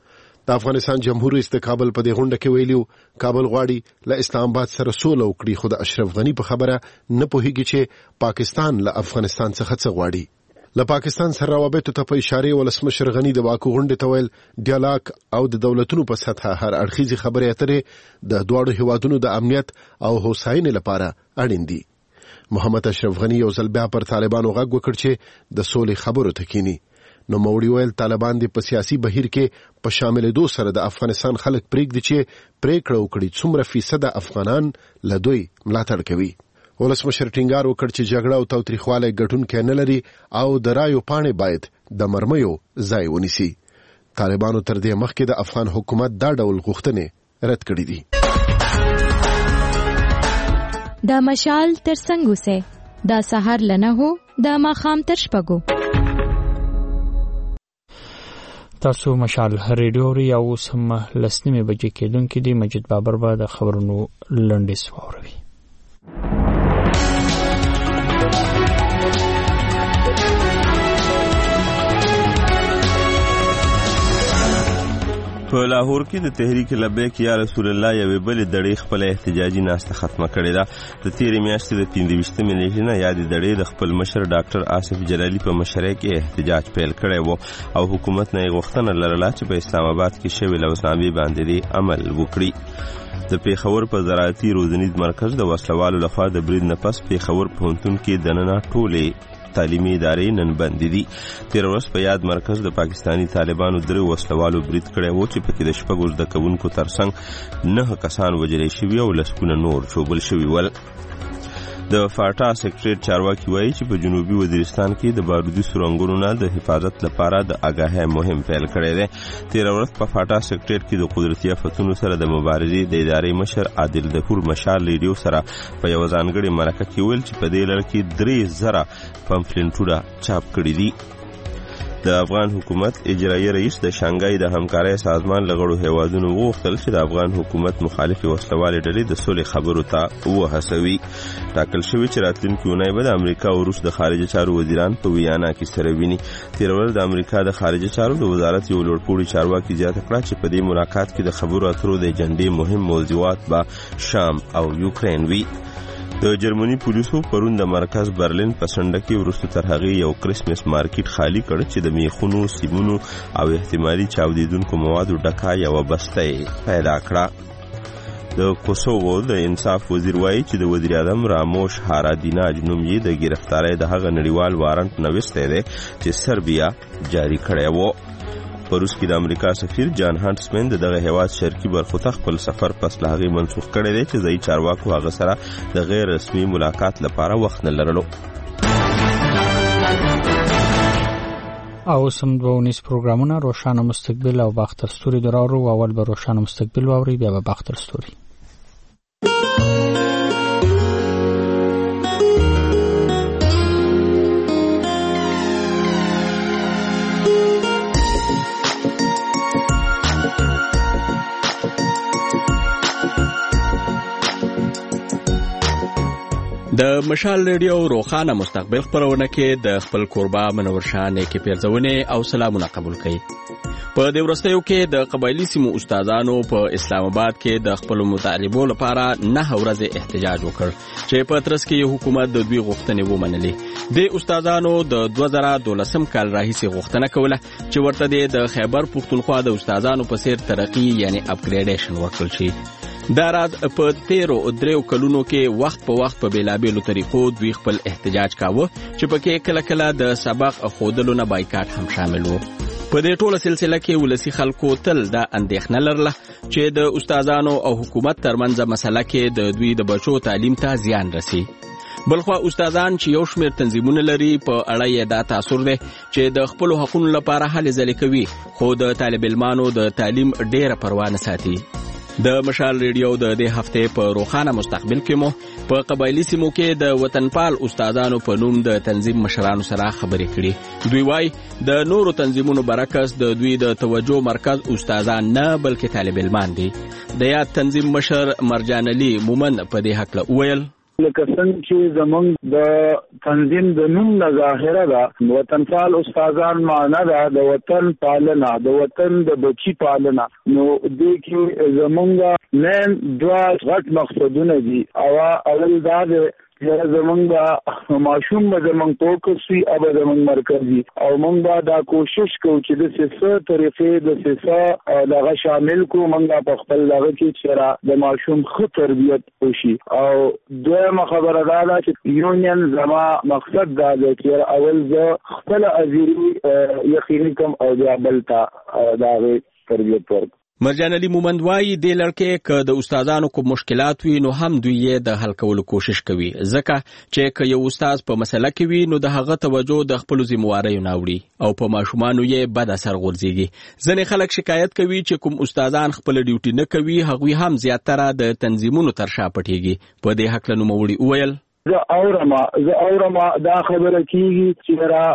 د افغانستان جمهور رئیس د کابل په دې غونډه کې ویلو کابل غواړي له اسلام آباد سره سوله وکړي، خو د اشرف غني په خبره نه پوهیږي چې پاکستان له افغانستان څخه څه غواړي. له پاکستان سره روابطو ته په اشاره ولسمشر غني د باکو غونډې ته ویل ډیالوګ او د دولتونو په سطحه هر اړخیزې خبرې اترې د دواړو هیوادونو د امنیت او هوساینې لپاره اړین دي. محمد اشرف غني یو ځل بیا پر طالبانو غږ وکړ چې د سولې خبرو ته کینی. نو موړي ویل طالبان د په سیاسي بهیر کې په شاملېدو سره د افغانستان خلک پرېږدي چې پرېکړه وکړي څومره فیصد افغانان له دوی ملاتړ کوي. ولسمشر ټینګار وکړ چې جګړه او تاوتریخوالی ګټونکی نه لري او د رایو پاڼې باید د مرمیو ځای ونیسي. طالبانو تر دې مخکې د افغان حکومت دا ډول غوښتنې رد کړې دي. د مشال تر څنګ اوسئ، دا سهار لنه هو د ماخام تر شپږو. تاسو مشال ریډیو ری او سم لسنیمه بجې کېدونکې دی. مجید بابر به د خبرونو لنډیس واوروي. په لاهور کې د تحریک لبیک یا رسول الله یوې بلې دړې خپل احتجاجي ناسته ختمه کړې ده. د تیرې میاشتې د پنځه-ویشتمې نیټې نه یادې دړې د خپل مشر ډاکټر آصف جلالي په مشرۍ کې احتجاج پیل کړی و او حکومت نه یې غوښتنه لرله چې په اسلام آباد کې شوې لوثنامې باندې دې عمل وکړي. د پیښور په زراعتي روزنیز مرکز د وسلوالو لخوا د برید نه پس پیښور پوهنتون کې دننه ټولې تعلیمي ادارې نن بند دي. تیر ورځ په یاد مرکز د پاکستانی طالبانو درې وسلوالو برید کړی و چې پکې د شپږو زده کوونکو ترڅنګ نه کسان وژل شوي او لسګونه نور ژوبل شوي ول. د فاټا سکریټریټ چارواکي وایي چې په جنوبي وزیرستان کې د بارودي سرنګونو نه د حفاظت لپاره د آګاهۍ مهم پیل کړی دی. تیر ورځ په فاټا سکریټریټ کې د قدرتي آفتونو سره د مبارزې د ادارې مشر عادل ظهور مشال ریډیو سره په یو ځانګړي مرکه کې ویل چې په دې لړ کې درې زره پمفلنټونه چاپ کړي دي. د افغان حکومت اجرایي رئیس د شانګهای د همکارۍ سازمان له غړو هیوادونو وغوښتل چې د افغان حکومت مخالفې وسلوالې ډلې د سولې خبرو ته وهڅوي. ټاکل شوي چې راتلونکي اونۍ به د امریکا او روس د خارجه چارو وزیران په ویانا کې سره ویني. تیر ورځ د امریکا د خارجه چارو د وزارت یو لوړپوړي چارواکي زیاته کړه چې په دې ملاقات کې د خبرو اترو د اجنډې مهم موضوعات به شام او یوکرین وي. د جرمني پولیسو پرون د مرکز برلین په سنډه کې وروسته تر هغې یو کرسمس مارکیټ خالی کړ چې د میخونو، سیمونو او احتمالي چاودیدونکو موادو ډکه یوه بسته پیدا کړه. د کوسوو د انصاف وزیر وایي چې د وزیر اعظم راموش هارادیناج نوم یې د گرفتارۍ د هغه نړیوال وارنټ نوستی دی چې سربیا جاری کړی و. په روس کې د امریکا سفیر جان هانټسمن دغه هیواد شرقي برخو ته خپل سفر پس له هغې منسوخ کړی دی چې ځایي چارواکو هغه سره د غیر رسمي ملاقات لپاره وخت نه لرلو. او سم دوونیز پروګرامونه روښانه مستقبل او باختر ستوري درارو. اول به روښانه مستقبل واوري، بیا به باختر ستوري. د مشال ریډیو روښانه مستقبل خبرونه کې د خپل کوربه منور شاه نیکي پیرزونه او سلامونه قبول کړئ. په دې ورستیو کې د قبایلی سیمو استادانو په اسلام آباد کې د خپل مطالبو لپاره نه ورځې احتجاج وکړ چې په ترڅ کې حکومت د دوی غوښتنې ومنلې. د استادانو د دوه زره دولسم کال راهیسې غوښتنه کوله چې ورته د خیبر پښتونخوا د استادانو په څیر ترقی یعنی اپګریډیشن ورکړل شي. دا راز په تیرو دریو کلونو کې وخت په وخت په بیلابیلو طریقو دوی خپل احتجاج کاوه چې پکې کله کله د سبق خودلو نه بایکاټ هم شامل وو. په دې ټوله سلسله کې ولسی خلکو تل دا اندېښنه لرله چې د استادانو او حکومت ترمنځ مسله کې د دوی د بچو تعلیم ته زیان رسي. بلخوا استادان چې یو شمېر تنظیمونه لري په اړه یې دا تاثر دی چې د خپل حقوقو لپاره هلې ځلې کوي، خو د طالب علمانو د تعلیم ډېره پروا نه ساتي. د مشال ریډیو د دې هفته په روښانه مستقبل کې مو په قبایلی سیمو کې د وطنپال استادانو په نوم د تنظیم مشرانو سره خبرې کړې. دوی وايي د نورو تنظیمونو برعکس د دوی د توجه مرکز استادان نه بلکې طالب علمان دي. د یاد تنظیم مشر مرجان علي مومن په دې حق له ویل لکه څنګه چې زمونږ د تنظیم د نوم نه ظاهره ده وطنپال استادان معنا ده د وطن پالنه، د وطن د بچی پالنه. نو دې کې زمونږ نن دوه غټ مقصدونه دي. او اول دا ده یا زمونږ ماشوم به زمونږ فوکس وي او به زمونږ مرکزي، او مونږ به دا کوشش کوو چې د سیسه طریقې د سیسه دغه شامل کو مونږ په خپل دغه کې چې د ماشوم ښه تربیت وشي. او دویمه خبره دا ده چې یونین زما مقصد دا دی چې اول زه خپل ازيري یقیني کوم او بیا بل ته دغه تربیت ورکړم. مرجان علي مومند وايي د لړکې ک د استادانو کوم مشکلات وي نو هم دوی یې د حل کولو کوشش کوي، ځکه چې ک یو استاد په مسله کې وي نو د هغه توجه د خپل ذمہوارۍ نه وړي او په ماشومانو یې بد اثر غورځيږي. ځنې خلک شکایت کوي چې کوم استادان خپل ډیوټي نه کوي هغوی هم زیاتره د تنظیمونو تر شا پټيږي. په دې حق له نوموړي ویل زه اورما زه اورما دا خبره کیږي چې را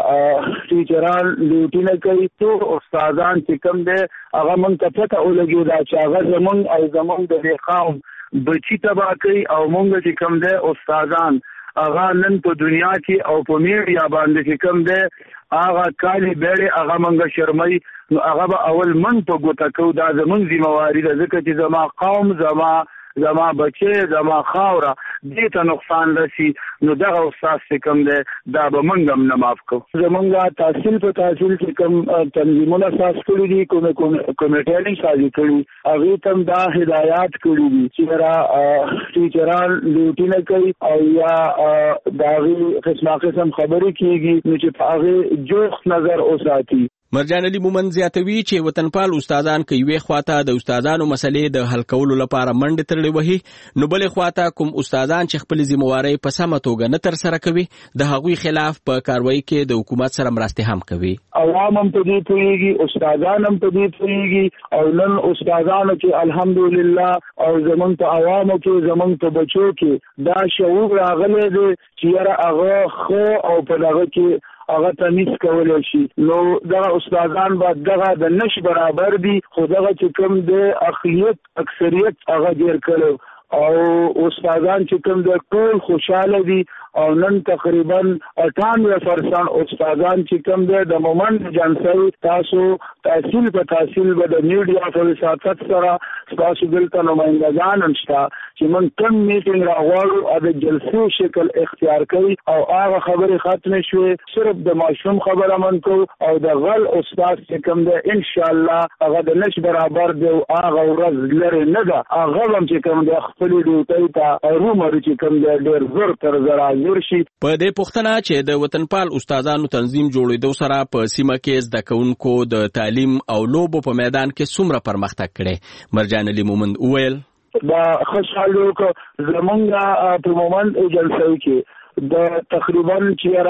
ټیچران ډیوټي نه کوي ټول استادان چې کوم دي هغه مونږ ته پته ولګي دا چې هغه زمونږ او زمونږ د قوم بچی تبا کوي او مونږ چې کوم دي استادان هغه نن په دنیا کې او په میډیا باندې چې کوم دي هغه کالی بیړې هغه مونږ شرمای نو هغه به اول من په ګوته کو دا زمونږ ذمہواری ده ځکه چې زما قوم زما زما بچي زما خاوره دې ته نقصان رسی نو دغه استاد چې کوم دی دا به موږ هم نه معاف کوو زمونږ تحصیل په تحصیل کې کوم تنظیمونه اساس کړي دي کوم کمیټې سازي کړي هغې ته هم دا هدایات کړي دي چې را ټیچران ډیوټي نه کوي او یا د هغې قسمه قسم خبرې کېږي نو چې په هغې جوخت نظر وساتي. مرجان علي مومن زیاتوي چې وطنپال استادان که یوې خواته د استادانو مسلې د حل کولو لپاره منډې ترړې وهي نو بلې خواته کوم استادان چې خپلې ذمہوارۍ په سمه توګه نه ترسره کوي د هغوی خلاف په کاروایي کې د حکومت سره مرستې هم کوي. عوام هم په دې پوهېږي استادان هم په دې پوهېږي او نن استادانو کې الحمدلله او زمونږ په عوامو کې زمونږ په بچو کې دا شعور راغلی دی چې یاره هغه ښه او په دغه کې هغه تمیز کولی شي نو دغه استادان به دغه د نش برابر دي خو دغه چې کوم د اقلیت اکثریت هغه ډېر کړی او استادان چې کوم د ټول خوشحاله دي او نن تقریبا اٹھانوے پرسنٹ استادان چې کوم دی د مومند جنسل تاسو تحصیل په تحصیل به د میډیا په وساطت سره تاسو دلته نمایندګان هم شته چې موږ کوم میټینګ راغواړو او د جلسې شکل اختیار کوي او هغه خبرې ختمې شوې صرف د ماشوم خبره من کوو او د غل استاد چې کوم دی انشاءالله هغه د نش برابر دی او هغه ورځ لرې نه ده هغه هم چې کوم دی خپلې ډیوټۍ ته رومر چې کوم دی ډېر زر تر زره په دې پوښتنه چې د وطنپال استادانو تنظیم جوړېدو سره په سیمه کې زده کوونکو د تعلیم او لوبو په میدان کې څومره پرمختګ کړی مرجان علي مومند وویل دا خوشحالي وکړه زمونږ په مومند جلسه کې د تقریبا چې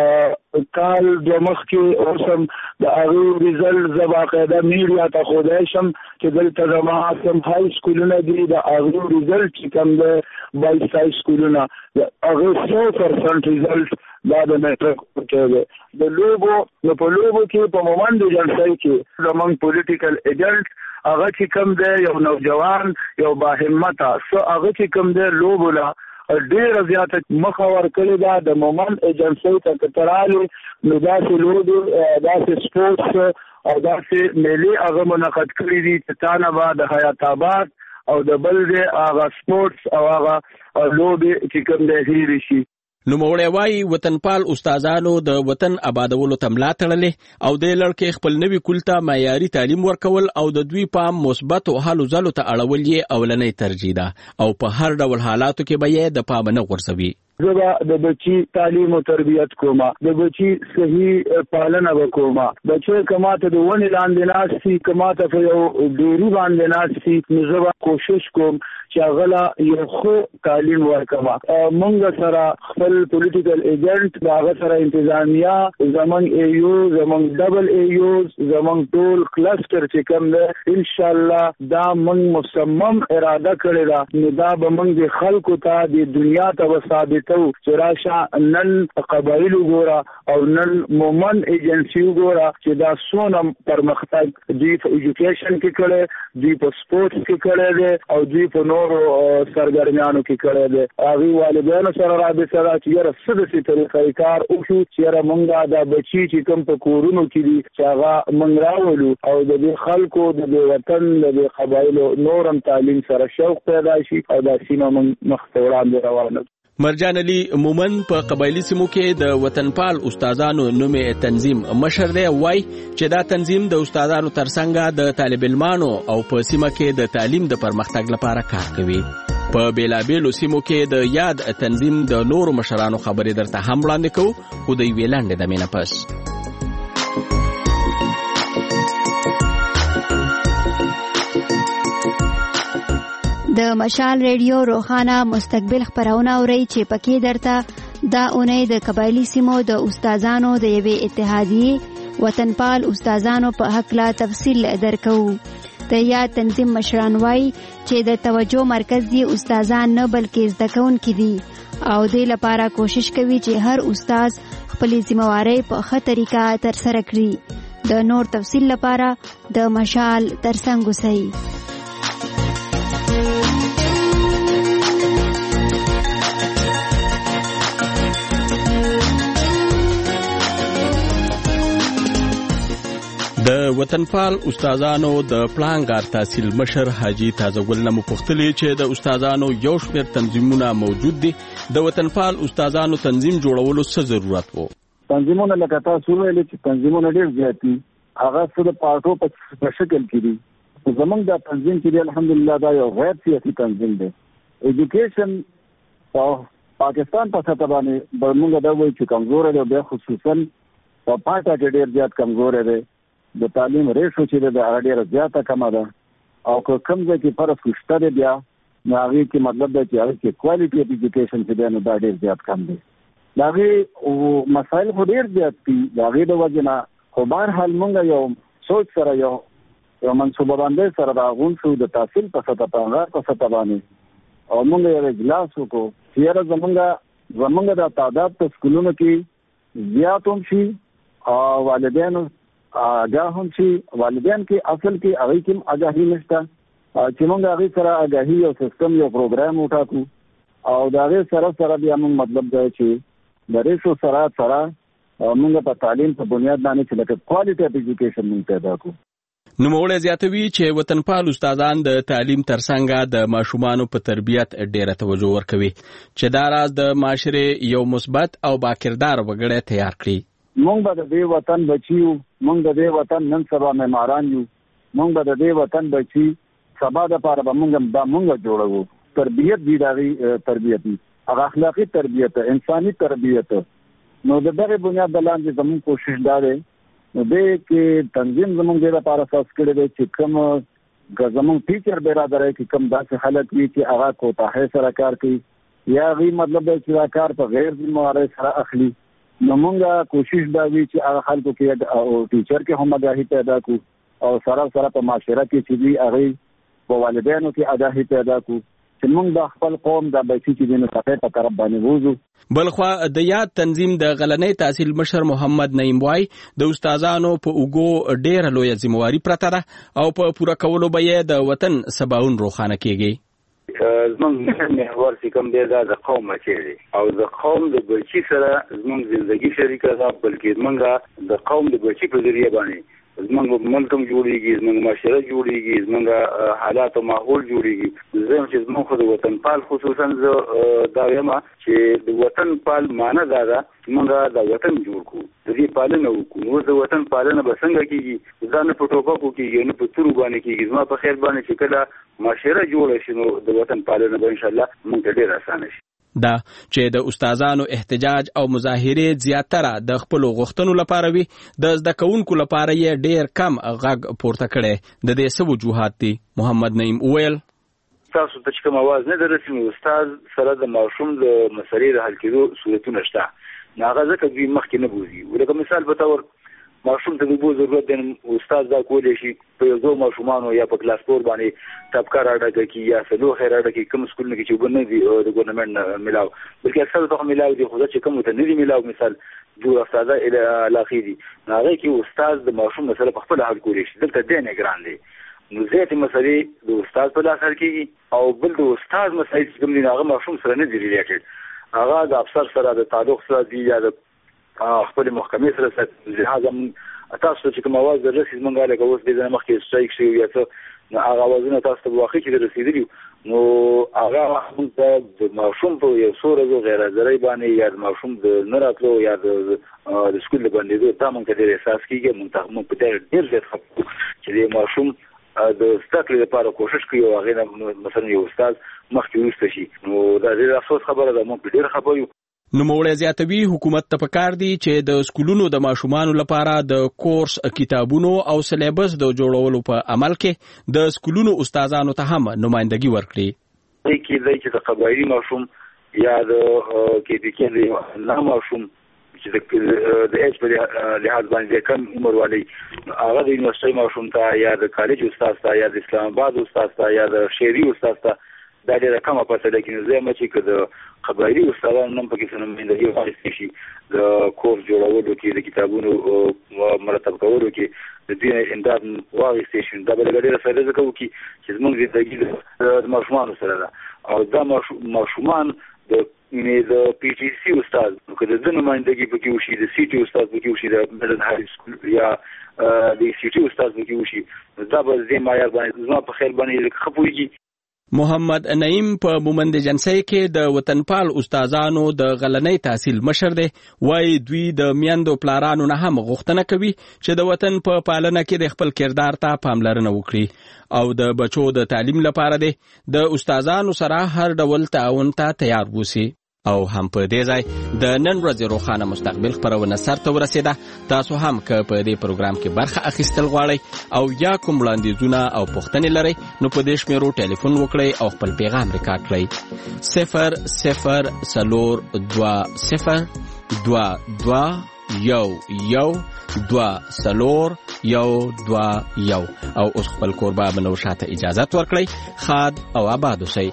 را کال د مخکې اوسم د هغې ریزلټ زه باقاعده میډیا ته ښودی شم چې دلته زما کوم های سکولونه دي د هغې ریزلټ چې کوم دی بایس های سکولونه د هغې سو پرسنټ ریزلټ دا د میټرک ورکوی دی د لوبو نو په لوبو کې په مومند جلسې کې زموږ پولیټیکل ایجنټ هغه چې کوم دی یو نوجوان یو باهمته څه هغه چې کوم دی لوبو له ډېره زیاته مخه ورکړې ده د مومند ایجنسۍ ته که ته رالې نو داسې لوبې داسې سپورټس او داسې میلې هغه منعقد کړي دي چې تا نه به د حیات آباد او د بل دی هغه سپورټس او هغه لوبې چې کوم دی هېرې شي. نوموړی وایي وطنپال استادانو د وطن آبادولو ته ملا تړلې او دې لړ کې خپل نوي کول ته معیاري تعلیم ورکول او د دوی پام مثبتو هلو ځلو ته اړول یې اولنۍ ترجیح ده او په هر ډول حالاتو کې به یې د پامه نه غورځوي. زه به د بچي تعلیم او تربیت کومه د بچي صحیح پالنه به کومه بچی که ماته د ونې لاندې ناست شي که ماته په یو ډیري باندې ناست شي نو زه به کوشش کوم چې هغه له یو ښه تعلیم ورکوم. موږ سره خپل پولیټیکل ایجنټ د هغه سره انتظامیه زموږ ای یو زموږ ډبل ای یوز زموږ ټول کلسټر چې کوم دی انشاءالله دا موږ مصمم اراده کړې ده نو دا به موږ د خلکو ته د دنیا ته به ثابت چې راشه نن قبایل وګوره او نن مومند ایجنسی وګوره چې دا څونه پرمختګ دوی په ایجوکیشن کې کړی دوی په سپورټس کې کړی دی او دوی په نورو سرګرمیانو کې کړی دی. هغوی والدینو سره رابطه ده چې یاره څه داسې طریقې کار وشو چې یاره موږ دا بچي چې کوم په کورونو کې دي چې هغه موږ راولو او د دې خلکو د دې وطن د دې قبایلو نور هم تعلیم سره شوق پیدا شي او دا سیمه موږ مخته وړاندې روانه. مرجان علي مومن په قبایلی سیمو کې د وطنپال استادانو نومې تنظیم مشر دی وای چې دا تنظیم د استادانو ترڅنګ د طالب علمانو او په سیمه کې د تعلیم د پرمختګ لپاره کار کوي. په بیلابیلو سیمو کې د یاد تنظیم د نورو مشرانو خبرې درته هم وړاندې کوو خو د یوې لنډې دمې نه پس. د مشال ریډیو روخانه مستقبل خبرونه اوري چې پکې درته دا اونۍ د قبایلی سیمو د استادانو د یوې اتحادیې وطنپال استادانو په حق لا تفصیل درکو. د یاد تنظیم مشران وایي چې د توجه مرکز دی استادان نه بلکې زده کوونکي دي او دې لپاره کوشش کوي چې هر استاد خپل ذمہواری په ښه طریقه ترسره کړي. د نور تفصیل لپاره د مشال ترڅنګ اوسئ. د وطنپال استادانو د پلانګار تحصیل مشر حاجی تازهګل نه مپختلی چې د استادانو یو شمېر تنظیمونه موجود دي. د وطنپال استادانو تنظیم جوړولو څه ضرورت وو؟ تنظیمونه لکه تاسو ویلي چې تنظیمونه ډېر زیات دي، هغه څه د پارټو په شکل کې دي. زمونږ د تنظیم چې الحمدلله دا یو غیر سیاسي تنظیم دی. ایجوکیشن په پاکستان په سطح باندې موږ دا وایو چې کمزوری دی، بیا خصوصا په پاټا کې ډېر زیات کمزوری دی. د تعلیم ریشو چې د هغه ډیره زیاته کمه ده، او که کوم ځای کې فرق شته دی بیا نو هغې کې مطلب دی چې هغې کې کوالټي اف ایجوکیشن چې دی نو دا ډېر زیات کم دی. د هغې مسایل خو ډېر زیات دي د هغې د وجې نه، خو بهرحال موږ یو سوچ سره یو یو منصوبه بندۍ سره راغون شو د تحصیل په سطح په هغه په سطح باندې، او موږ یو اجلاس وکړو چې یاره زمونږ زمونږ د تعداد په سکولونو کې زیات هم شي او والدینو آگاه هم شي. والدین کې اصل کې هغې کې آګاهي نشته چې موږ هغې سره آګاهي یو سیستم یو پروګرام وټاکو، او د هغې سره سره بیا موږ مطلب دی چې د ریشو سره سره موږ په تعلیم په بنیاد باندې چې لکه کوالټي اف ایجوکیشن موږ پیدا کړو. نوموړی زیاتوي چې وطنپال استادان د تعلیم ترڅنګ د ماشومانو په تربیت ډیره توجه ورکوي، چې دا راز د معاشرې یو مثبت او باکردار وګړی تیار کړي. مونږ به د دې وطن بچي یو، مونږ د دې وطن نن سبا معماران یو، مونږ به د دې وطن بچي سبا دپاره به مونږ دا مونږ جوړوو. تربیت دي د هغې تربیت دي، هغه اخلاقي تربیت، انساني تربیت. نو د دغې بنیاد د لاندې زموږ کوشش دا دی، نو دې کې تنظیم زموږ دې لپاره اساس کړی دی چې کوم زموږ ټیچر برادرۍ کې کوم داسې خلک وي چې هغه کوتاهۍ سره کار کوي، یا هغې مطلب دی چې دا کار په غیر ذمهوارۍ سره اخلي. نو مونږه کوشش دا وی چې هغه خلکو کې او ټیچر کې هم آگاهي پیدا کو، او سره سره په معاشره کې چې دی هغې په والدینو کې آگاهي پیدا کو چې مونږ د خپل قوم د بچي چې دی نو صفحې په طرف باندې ووځو. بلخوا د یاد تنظیم د غلنۍ تحصیل مشر محمد نعیم وای د استادانو په اوګو ډیره لویه ذمہواري پرته ده، او په پوره کولو به یې د وطن سباون روښانه کیږي. زمونږ محور چې کوم دی دا د قوم مچې دی، او د قوم د بچي سره زمونږ زندگی شریکه ده، بلکې زمونږ د قوم د بچي په ذریعه باندې زمونږ ملک هم جوړېږي، زمونږ معاشره جوړېږي، زمونږ حالات او ماحول جوړېږي. زه یم چې زمونږ خو د وطنپال خصوصا زه دا وایم چې د وطنپال معنی دا ده چې مونږ د وطن جوړ کړو، د دې پالنه وکړو. نو د وطن پالنه به څنګه کېږي؟ دا نه په ټوپکو کېږي، نه په تورو باندې کېږي. زما په خیال باندې چې کله معاشره جوړه شي نو د وطن پالنه به انشاءالله مونږ ته ډېر اسانه شي. دا چې د استادانو احتجاج او مظاهرې زیاتره د خپلو غوښتنو لپاره وي، د زده کوونکو لپاره یې ډېر کم غږ پورته کړی. د دې څه وجوهات دي؟ محمد نعیم وویل تاسو ته چې کوم اواز نه دررسي نو استاد سره د ماشوم د مسلې د حل کېدو صورتونه شته، نو هغه ځکه دوی مخکې نه بوځي. ولکه مثال په طور ماشوم ته د اوبو ضرورت دی، استاد دا کولی شي په یو څو ماشومانو یا په کلاس فور باندې طبقه راډکه کړي یا څلوښې راډکه کړي، کوم سکولونه کې چې اوبه نه دي د ګورنمنټ نه میلاو، بلکې اکثر ته میلاو دي، خو چې کوم ته نه دي میلاو، مثال جوړ افتاده علاقې دي، نو هغې کې استاد د ماشوم مسله په خپله حل کولی شي. دلته دی نګران دی، نو زیاتې مسلې د استاد په لاس حل کېږي، او بل د استاد مسایل چې کوم دي هغه ماشوم سره نه دي ریلیټډ، هغه د افسر سره د تعلق سره دي یا د خپل محکمې سره سره. لهذا تاسو چې کوم اواز دررسي زمونږ لکه اوس دې ځای مخکې سټرایک شوي یا څه، نو هغه اوازونه تاسو ته په واقع کې دررسېدلي، نو هغه موږ ته د ماشوم په یو څو ورځو غیر حاضرۍ باندې یا د ماشوم د نه راتلو یا د سکول د بندېدو دا موږ ته ډېر احساس کېږي. موږ موږ په دې ډېر زیات خفه چې د ماشوم د زده کړې لپاره کوشش کوي او هغې نه مثلا یو استاد مخکې وروسته شي، نو دا ډېر افسوس خبره ده. موږ په ډېر خفه یو. نوموړی زیاتوي حکومت ته پکار دی چې د سکولونو د ماشومانو لپاره د کورس کتابونو او سلیبس د جوړولو په عمل کې د سکولونو استادانو ته هم نمائندګي ورکړي. دې کې دی چې د قبایلي ماشوم یا د کې د کې نه ماشوم چې د ایج په لحاظ باندې کم عمر والی هغه د یونیورسيټي ماشوم ته یا د کالج استاد ته یا د اسلام آباد استاد ته یا د شهري استاد ته دا ډېره کمه فاصله کې نو زه چې که د قبایلي استادانو نم پکې څه نمایندګي واخیستې شي د کورس جوړولو کې د کتابونو مرتب کولو کې د دوی امداد واخیستې شي دا به ډېره فایده ځکه وکړي چې زموږ زندګي د ماشومانو سره ده او دا ماشومان د د پی ټي سي استاد که د ده نمایندګي پکې وشي د سی ټي استاد پکې وشي د مډل هاي سکول یا د سی ټي استاد پکې وشي دا به زه معیار باندې زما په خیال باندې ښه پوهېږي. محمد نعیم په مومند جنسۍ کې د وطنپال استادانو د غلنۍ تحصیل مشر دی. وایي دوی د میندو پلارانو نه هم غوښتنه کوي چې د وطن په پالنه کې د خپل کردار ته پاملرنه وکړي او د بچو د تعلیم لپاره دی د استادانو سره هر ډول تعاون ته تیار ووسي. او هم په دې ځای د نن ورځې روښانه مستقبل خپرونه سرته ورسېده. تاسو هم که په دې پروګرام کې برخه اخیستل غواړئ او یا کوم وړاندیزونه او پوښتنې لرئ نو په دې شمیرو ټلیفون وکړئ او خپل پیغام ریکارډ کړئ صفر صفر څلور دوه صفر دوه دوه یو یو دوه څلور یو دوه یو او اوس خپل کوربه منور شاته اجازت ورکړئ. ښاد او آباد اوسئ.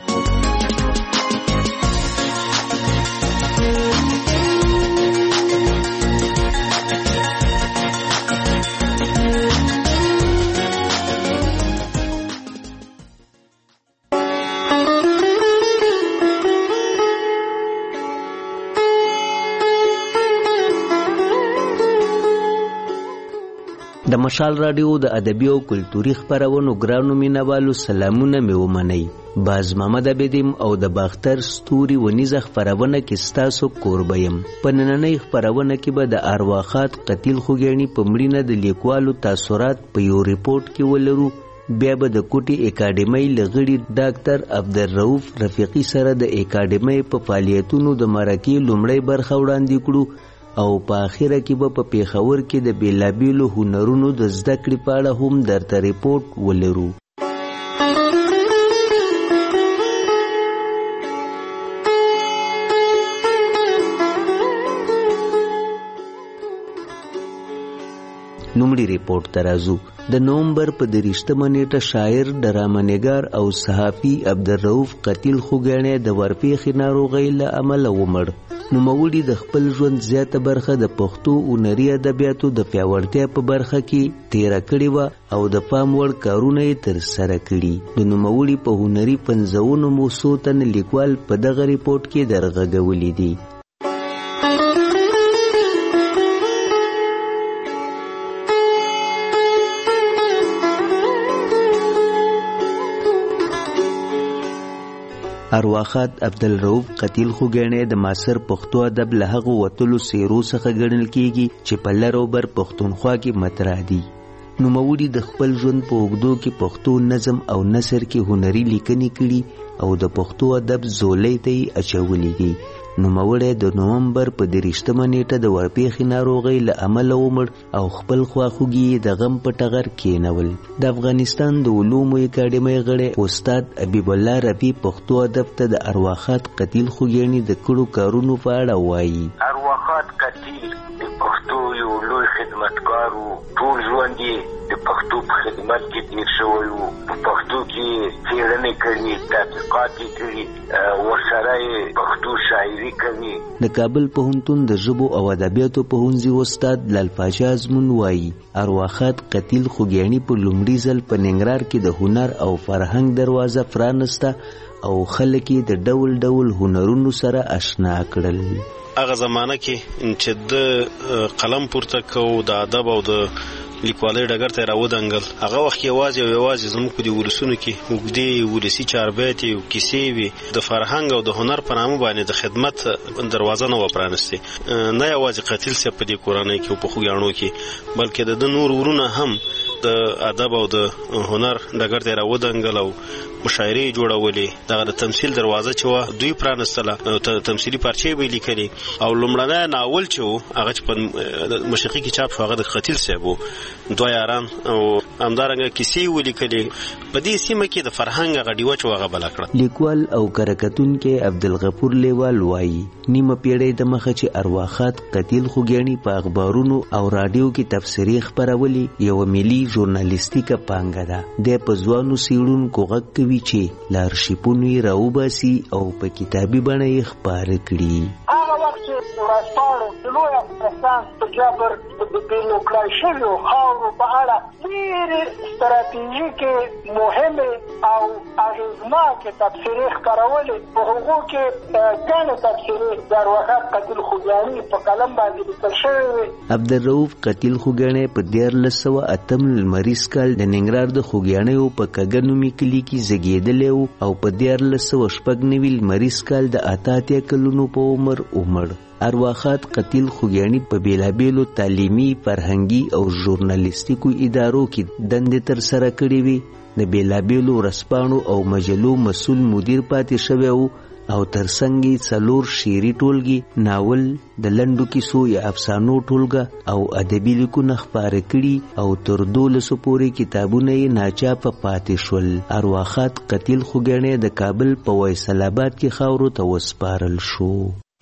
د مشال رادیو د ادبي او کلتوري خپرونو ګرانو مینوالو سلامونه مې ومنئ. باز محمد عبیدیم او د باختر ستوري ونیزه خپرونه کې ستاسو کوربه یم. په نننۍ خپرونه کې به د ارواښاد قتیل خوږیاڼي په مړینه د لیکوالو تاثرات په یو ریپورټ کې ولرو. بیا به د کوټي اکاډمۍ له غړي ډاکټر عبدالرؤف رفیقي سره د اکاډمۍ په فعالیتونو د مرکې لومړی برخه وړاندې کړو او په اخره کې به په پیښور کې د بیلابیلو هنرونو د زده کړې په اړه هم درته ریپورټ ولرو. لومړی ریپورټ ته راځو. د نومبر په دریشتمه نیټه شاعر ډرامه‌نګار او صحافي عبدالرؤف قتیل خوږیاڼي د ورپېښې ناروغۍ له امله ومړ. نوموړي د خپل ژوند زیاته برخه د پښتو هنري ادبیاتو د پیاوړتیا په برخه کې تیره کړې وه او د پام وړ کارونه یې ترسره کړي. د نوموړي په هنري پنځونو مو څو تنه لیکوال په دغه ریپورټ کې درغږولي دي. ارواښاد عبدالرؤف قتیل خوږیاڼي د معاصر پښتو ادب له هغو وتلو څیرو څخه ګڼل کیږي چې په لر او بر پښتونخوا کې مطرح دي. نوموړي د خپل ژوند په اوږدو کې پښتو نظم او نثر کې هنري لیکنې کړي او د پښتو ادب زولۍ ته یې اچولي دي. نوموړی د نومبر په دریشتمه نیټه د ورپېښې ناروغۍ له امله ومړ او خپل خواخوږي یې د غم په ټغر کېنول. د افغانستان د علومو اکاډمۍ غړی استاد حبیب الله رفیع پښتو ادب ته د ارواښاد قتیل خوږیاڼي د کړو کارونو په اړه وایي. ارواښاد قتیل د پښتو یو لوی خدمتګار و. ټول ژوند یې د پښتو په خدمت کې تېر شوی و. په پښتو کې څېړنې کړي، تحقیقات یې کړي، ورسره یې پښتو شاعري کوي. د کابل پوهنتون د ژبو او ادبیاتو پوهنځي استاد لال پاشا ازمون وایي ارواښاد قتیل خوږیاڼي په لومړي ځل په ننګرهار کې د هنر او فرهنګ دروازه پرانسته او خلک یې د ډول ډول هنرونو سره اشنا کړل. هغه زمانه کې چې د قلم پورته کو د ادب او د لیکوالۍ ډګر ته راودانګل، هغه وخت یوازې او یوازې زموږ په دې ولسونو کې اوږدې ولسي چاربیتې او کیسې وي. د فرهنګ او د هنر په نامه باندې د خدمت دروازه نه وه پرانستې. نه یوازې قتیل صاحب په دې کورنۍ کې او په خوږیاڼو کې، بلکې د ده نور ورونه هم د ادب او د هنر ډګر ته راودانګل او مشاعرې جوړولې. دغه د تمثیل دروازه چې وه دوی پرانستله، تمثیلي پارچې به یې لیکلې او لومړنی ناول چې و هغه چې په مشرقي کې چاپ شو هغه د قتیل صاحب و. دوه یاران او همدارنګه کیسې ولیکلې په دې سیمه کې د فرهنګ هغه ډیوه چې هغه بله کړه. لیکوال او کرکتونکي عبدالغفور لیوال وایي نیمه پیړۍ د مخه چې ارواخات قتیل خوګیاڼي په اخبارونو او رادیو کې تفسیري خپرولي یو ملي ژورنالیستیکه پانګه ده. د په ځوانو څېړونکو غږ کوي چې له ارشیفونو یې راوباسي او په کتابي بڼه یې خپاره کړي. هغه وخت چې ورځپاڼو د لوی افغانستان په جبر د بېلو کړای شویو خاورو په اړه ډېرې ستراتیژیکې مهمې او اغېزناکې تبصرې خپرولې. په هغو کې ګڼې تبصرې د ارواښاد قتیل خوګیاڼي په قلم باندې لیکل شوې وې. عبدالرؤف قتیل خوګیاڼي په دیارلس سوه اتم لمریز کال د ننګرهار د خوګیاڼیو په کږه نومي کلي کې زیږېدلی و او په دیارلس سوه شپږ نوي لمریز کال د اته اتیا کلونو په عمر ومړ. ارواخات قتیل خوګیاڼي په بیلابیلو تعلیمي، فرهنګي او ژورنالیستیکو ادارو کې دندې ترسره کړې وې. د بیلابیلو ورځپاڼو او مجلو مسؤل مدیر پاتې شوی و او ترڅنګ یې څلور شعري ټولګې، ناول، د لنډو کیسو یا افسانو ټولګه او ادبي لیکونه خپاره کړي او تر دولسو پورې کتابونه یې ناچاپه پاتې شول. ارواخات قتیل خوګیاڼي د کابل په ویصل آباد کې خاورو ته وسپارل شو.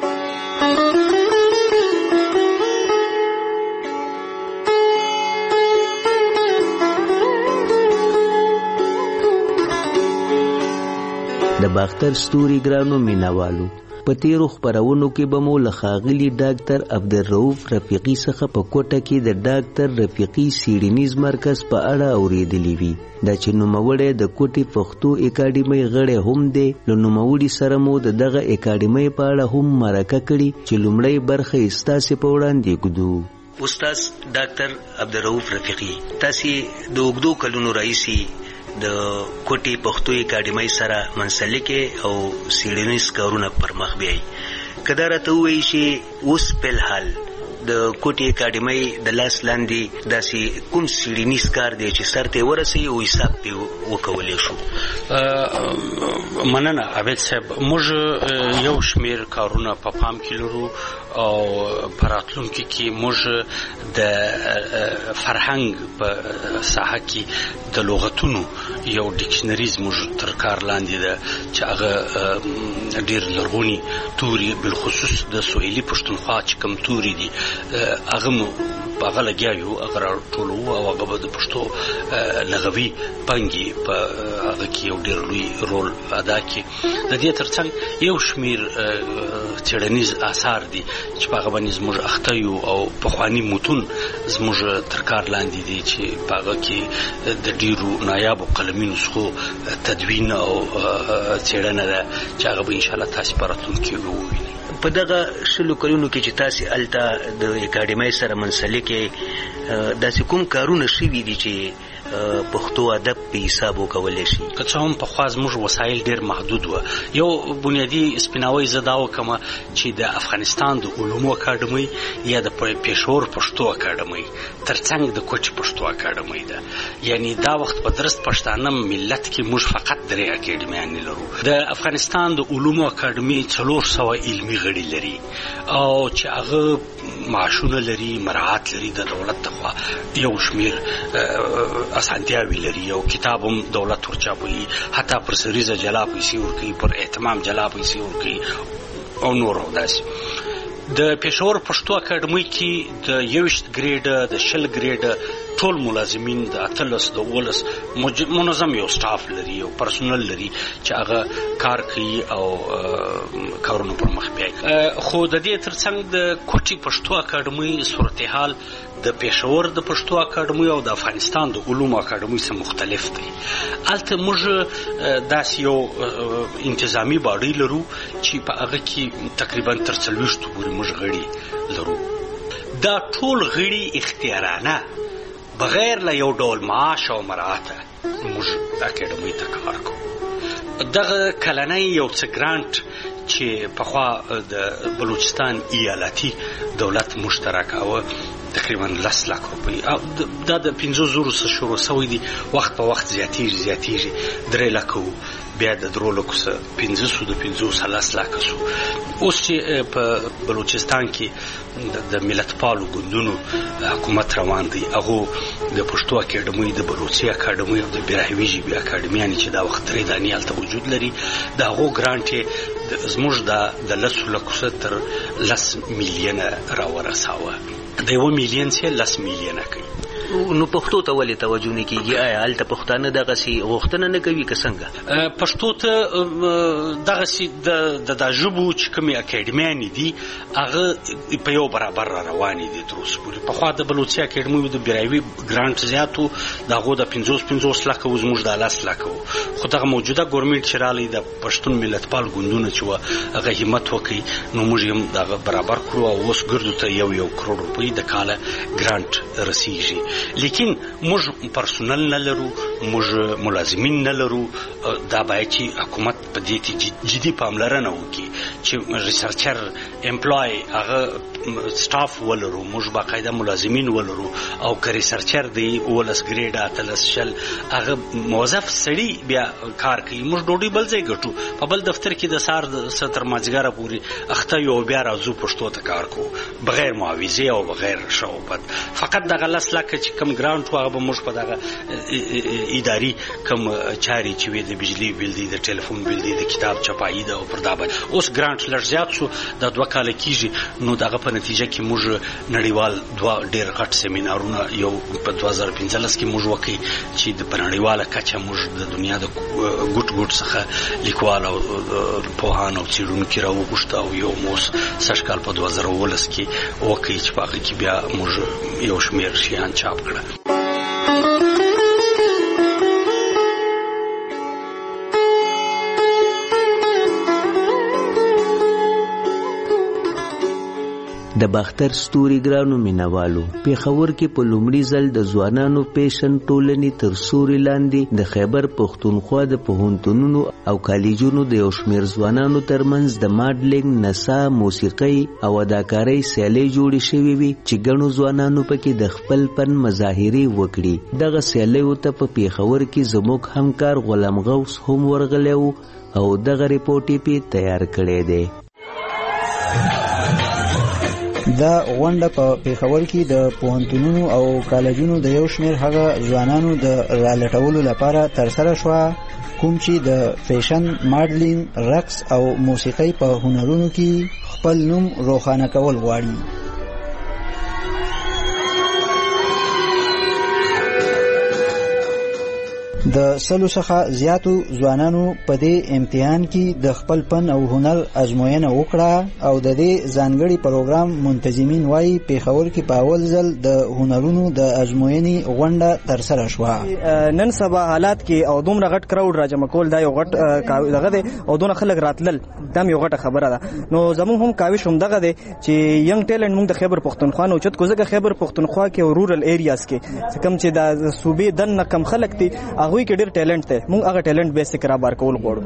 د باختر ستوري ګرانو مینوالو، په تیرو خپرونو کې به مو له ښاغلي ډاکټر عبدالرؤف رفیقي څخه په کوټه کې د ډاکټر رفیقي څیړنیز مرکز په اړه اورېدلي وي. دا چې نوموړی د کوټې پښتو اکاډمۍ غړی هم دی، له نوموړي سره مو د دغه اکاډمۍ په اړه هم مرکه کړي چې لومړی برخه یې ستاسې په وړاندې ږدو. استاد ډاکټر عبدالرؤف رفیقي، تاسې د اوږدو کلونو راهیسې د کوټې پښتو اکاډمۍ سره منسلک او څیړنیز کارونه پر مخ بیایي. که دا راته ووایي چې اوس فلحال د کوټې اکاډمۍ د لاس لاندې داسې کوم څیړنیز کار دی چې سر ته ورسوي او حساب پرې وکولی شو؟ مننه عابد صاحب، موږ یو شمیر کارونه په پام کې لرو او په راتلونکي کې موږ د فرهنګ په ساحه کې د لغتونو یو ډکشنریز موږ تر کار لاندې ده چې هغه ډېر لرغوني توري، بالخصوص د سوهیلي پښتونخوا چې کوم توري دي هغه مو په هغه لګیا یو، هغه راټولو او هغه به د پښتو لغوي پانګې په هغه کې یو ډېر لوی رول ادا کړي. د دې ترڅنګ یو شمیر څیړنیز آثار دي چې په هغه باندې زموږ اخته یو او پخواني متون زموږ تر کار لاندې دي چې په هغه کې د ډېرو نایابو قلمي نسخو تدوین او څیړنه ده چې هغه به انشاءالله تاسې په راتلونکي کې ووینئ. په دغه شلو کلونو کې چې تاسې هلته د اکاډمۍ سره منسلک یې، داسې کوم کارونه شوي دي چې پښتو ادب په حساب وکولی شي؟ که څه هم پخوا زموږ وسایل ډېر محدود وه. یو بنیادي سپیناوی زه دا وکړم چې د افغانستان د علومو اکاډمۍ یا د پېښور پښتو اکاډمۍ ترڅنګ د کوچ پښتو اکاډمۍ ده. یعنی دا وخت په درست پښتانه ملت کې موږ فقط درې اکاډمیانې لرو. د افغانستان د علومو اکاډمۍ څلور سوه علمي غړي لري او چې هغه معاشونه لري، مراعات لري د دولت لخوا، یو شمیر اسانتیاوي لري، یو کتاب هم دولت ورچاپوي، حتی پر سریزه جلا پیسې ورکوي، پر اهتمام جلا پیسې ورکوي او نور او داسې. د پېښور پښتو اکاډمۍ کې د یویشت ګریډه، د شل ګریډه ټول ملازمین د اتلس د اوولس منظم یو سټاف لري، یو پرسونل لري چې هغه کار کوي او کارونه پر مخ بیایي. خو د دې ترڅنګ د کوټې پښتو اکاډمۍ صورتحال د پېښور د پښتو اکاډمۍ او د افغانستان د علومو اکاډمۍ څخه مختلف دی. هلته موږ داسې یو انتظامي باډۍ لرو چې په هغه کې تقریبا تر څلوېښتو پورې موږ غړي لرو. دا ټول غړي اختیارانه بغیر له یو ډول معاش او مراعاته موږ اکاډمۍ ته کار کوو. دغه کلنی یو څه ګرانټ چې پخوا د بلوچستان ایالتي دولت مشترکاوه تقریبا لس لاک روپۍ، دا د پنځو زرو څخه شروع شوی دی، وخت په وخت زیاتېږي زیاتېږي، درې لکه بیا د درو لکو څخه پنځه سو د پنځو څخه لس لاکه سو. اوس چې په بلوچستان کې د ملتپالو ګوندونو حکومت روان دی، هغو د پښتو اکیډمي د بلوچي اکیډمي او د براهوي ژبې اکیډمي چې دا وخت لري د نیال ته وجود لري دا غو ګرانټ زموږ د د لسو لکو تر لس میلیونه راورساوه د یو میلیون څخه لس میلیونه کوي. نو پښتو ته ولې توجه نه کیږي؟ آیا هلته پښتانه دغه سي غوښتنه نه کوي که څنګه؟ پښتو ته دغه سي د د ژبو چې کومې اکیډمیانې دي هغه په یو برابر را روانې دي تر اوسه پورې. پخوا د بلوچي اکیډمي او د براهوي ګرانټ زیاتو د هغو د پنځوس پنځوس لکه و زموږ د لس لکه و، خو دغه موجوده ګورنمنټ چې راغلی د پښتون ملتپال ګوندونه چې وه هغه همت وکړي نو موږ هم دغه برابر کړو او اوس ګردو ته یو یو کروڑ روپۍ د کاله ګرانټ رسیږي. لیکن موږ پرسونل نه لرو، موږ ملازمین نه لرو. دا باید چې حکومت په دې کې جدي پاملرنه وکړي چې ریسرچر امپلای هغه سټاف ولرو، موږ باقاعده ملازمین ولرو او که ریسرچر دی ولس ګریډ اتلس شل هغه موظف سړي بیا کار کوي. موږ ډوډۍ بل ځای ګټو، په بل دفتر کې د سهار تر مازدیګره پورې اخته یو بیا راځو پښتو ته کار کوو بغیر معاوضې او بغیر شوبت. فقط دغه لس لکه چې کم ګرانټ هغه به موږ په دغه اداري کم چاري چې وي د بجلی بل دی د ټلیفون بل دی د کتاب چپایي ده او پر دا باندې اوس ګرانټ لږ زیات شو د دوه کاله کېږي. نو دغه په نتیجه کې موږ نړیوال دوه ډېر غټ سیمینارونه یو په دوه زره پنځلس کې موږ وکړي چې د په نړیواله کچه موږ د دنیا د ګوټ ګوټ څخه لیکوال او پوهان او څېړونکي راوغوښته او یو موس سږ کال په دوه زره اوولس کې وکړي چې په هغه کې بیا موږ یو شمېر شیان چاپ کړه. د باختر ستوري ګرانو مینوالو پیښور کې په لومړي ځل د ځوانانو پیشن ټولنې تر سوري لاندې د خیبر پښتونخوا د پوهنتونونو او کالجونو د یو شمېر ځوانانو ترمنځ د ماډلینګ، نڅا، موسیقۍ او اداکارۍ سیالۍ جوړې شوې وي چې ګڼو ځوانانو پکې د خپل فن مظاهرې وکړي. دغه سیالیو ته په پیښور کې زموږ همکار غلام غوث هم ورغلی و او دغه ریپورټ یې پې تیار کړی دی. دا غونډه په پیښور کې د پوهنتونونو او کالجونو د یو شمېر هغه ځوانانو د رالټولو لپاره ترسره شوه کوم چې د فیشن، ماډلینګ، رقص او موسیقۍ په هنرونو کې خپل نوم روښانه کول غواړي. د سلو څخه زیاتو ځوانانو په دې امتحان کې د خپل فن او هنر ازموینه وکړه او د دې ځانګړي پروګرام منتظمین وایي پیښور کې په اول ځل د هنرونو د ازموینې غونډه ترسره شوه. نن سبا حالات کې او دومره غټ کراوډ راجمع کول دا یو غټ دغه دی او دونه خلک راتلل دا یو غټه خبره ده. نو زموږ هم کاوش هم دغه دی چې ینګ ټیلنټ موږ د خیبر پښتونخوا نه اوچت کوزه خیبر پښتونخوا کې او رورل ایریاز کې کوم چې د صوبې دنه کم خلک دي هغه کې ډېر ټیلنټ دی، موږ هغه ټیلنټ به سکرا بار کول غواړو.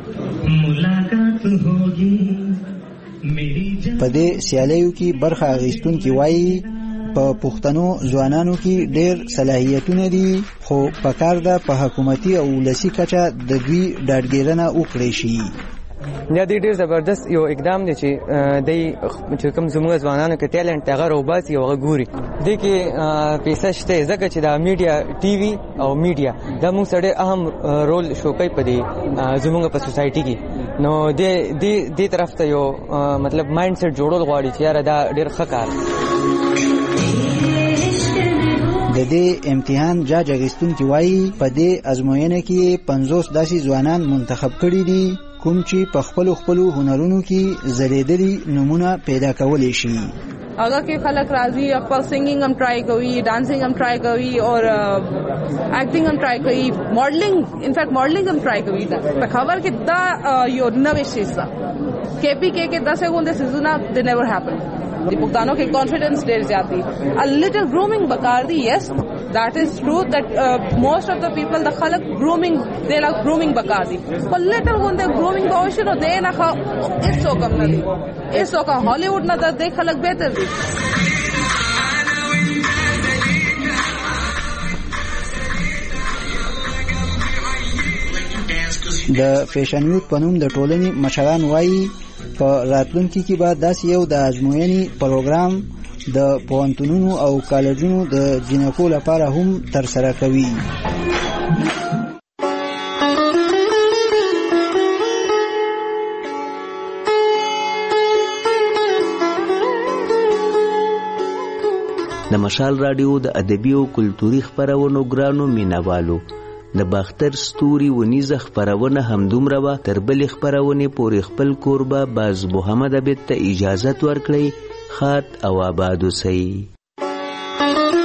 په دې سیالیو کې برخه اخیستونکي وایي په پښتنو ځوانانو کې ډېر صلاحیتونه دي خو پکار ده په حکومتي او ولسي کچه د دوی ډاډګیرنه وکړی شي. یا دی ډیر زبردست یو اقدام دی چې دی چې کوم زموږ ځوانانو کې ټیلنټ هغه روباسي او هغه ګوري دی کې پیسې شته ځکه چې دا میډیا ټي وي او میډیا دا موږ سره اهم رول شو کوي په دې زموږ په سوسایټي کې. نو دې دې دې طرف ته یو مطلب مایند سیټ جوړول غواړي چې یاره دا ډیر ښه کار. د دې امتحان جاج اخیستونکي وایي په دې ازموینه کې پنځوس داسې ځوانان منتخب کړي دي کوم چې په خپلو خپلو هنرونو کې ځلیدلي نمونه پیدا کولی شي. اگر کې خلک راځي خپل سنگینګ هم ټرای کوي، ډانسینګ هم ټرای کوي او اکټینګ هم ټرای کوي، ماډلینګ انفیکټ ماډلینګ هم ټرای کوي. په خبر کې دا یو نوې شی ده کې پی کې کې داسې غونډه سيزونه دې never happen. د پښتنو کې کانفیډنس ډېر زیات دي. a little grooming بکار دی. yes that is true that uh, most of the people the خلک grooming they like grooming بکار دی. but little غونډه grooming به نو دې نه خو هیڅ کم نه دي، هیڅ کم هالیوډ نه ده، دې خلک بهتر دي. د فیشن یوت په نوم د ټولنې مشران وایي په راتلونکي کې به داسې یو د ازموینې پروګرام د پوهنتونونو او کالجونو د جنکو لپاره هم ترسره کوي. د مشال رادیو د ادبي او کلتوري خپرونو ګرانو مینوالو، د باختر ستوري ونیزه خپرونه همدومره وه. تر بلې خپرونې پورې خپل کوربه باز محمد عبید ته اجازت ورکړئ. ښاد او آباد اوسئ.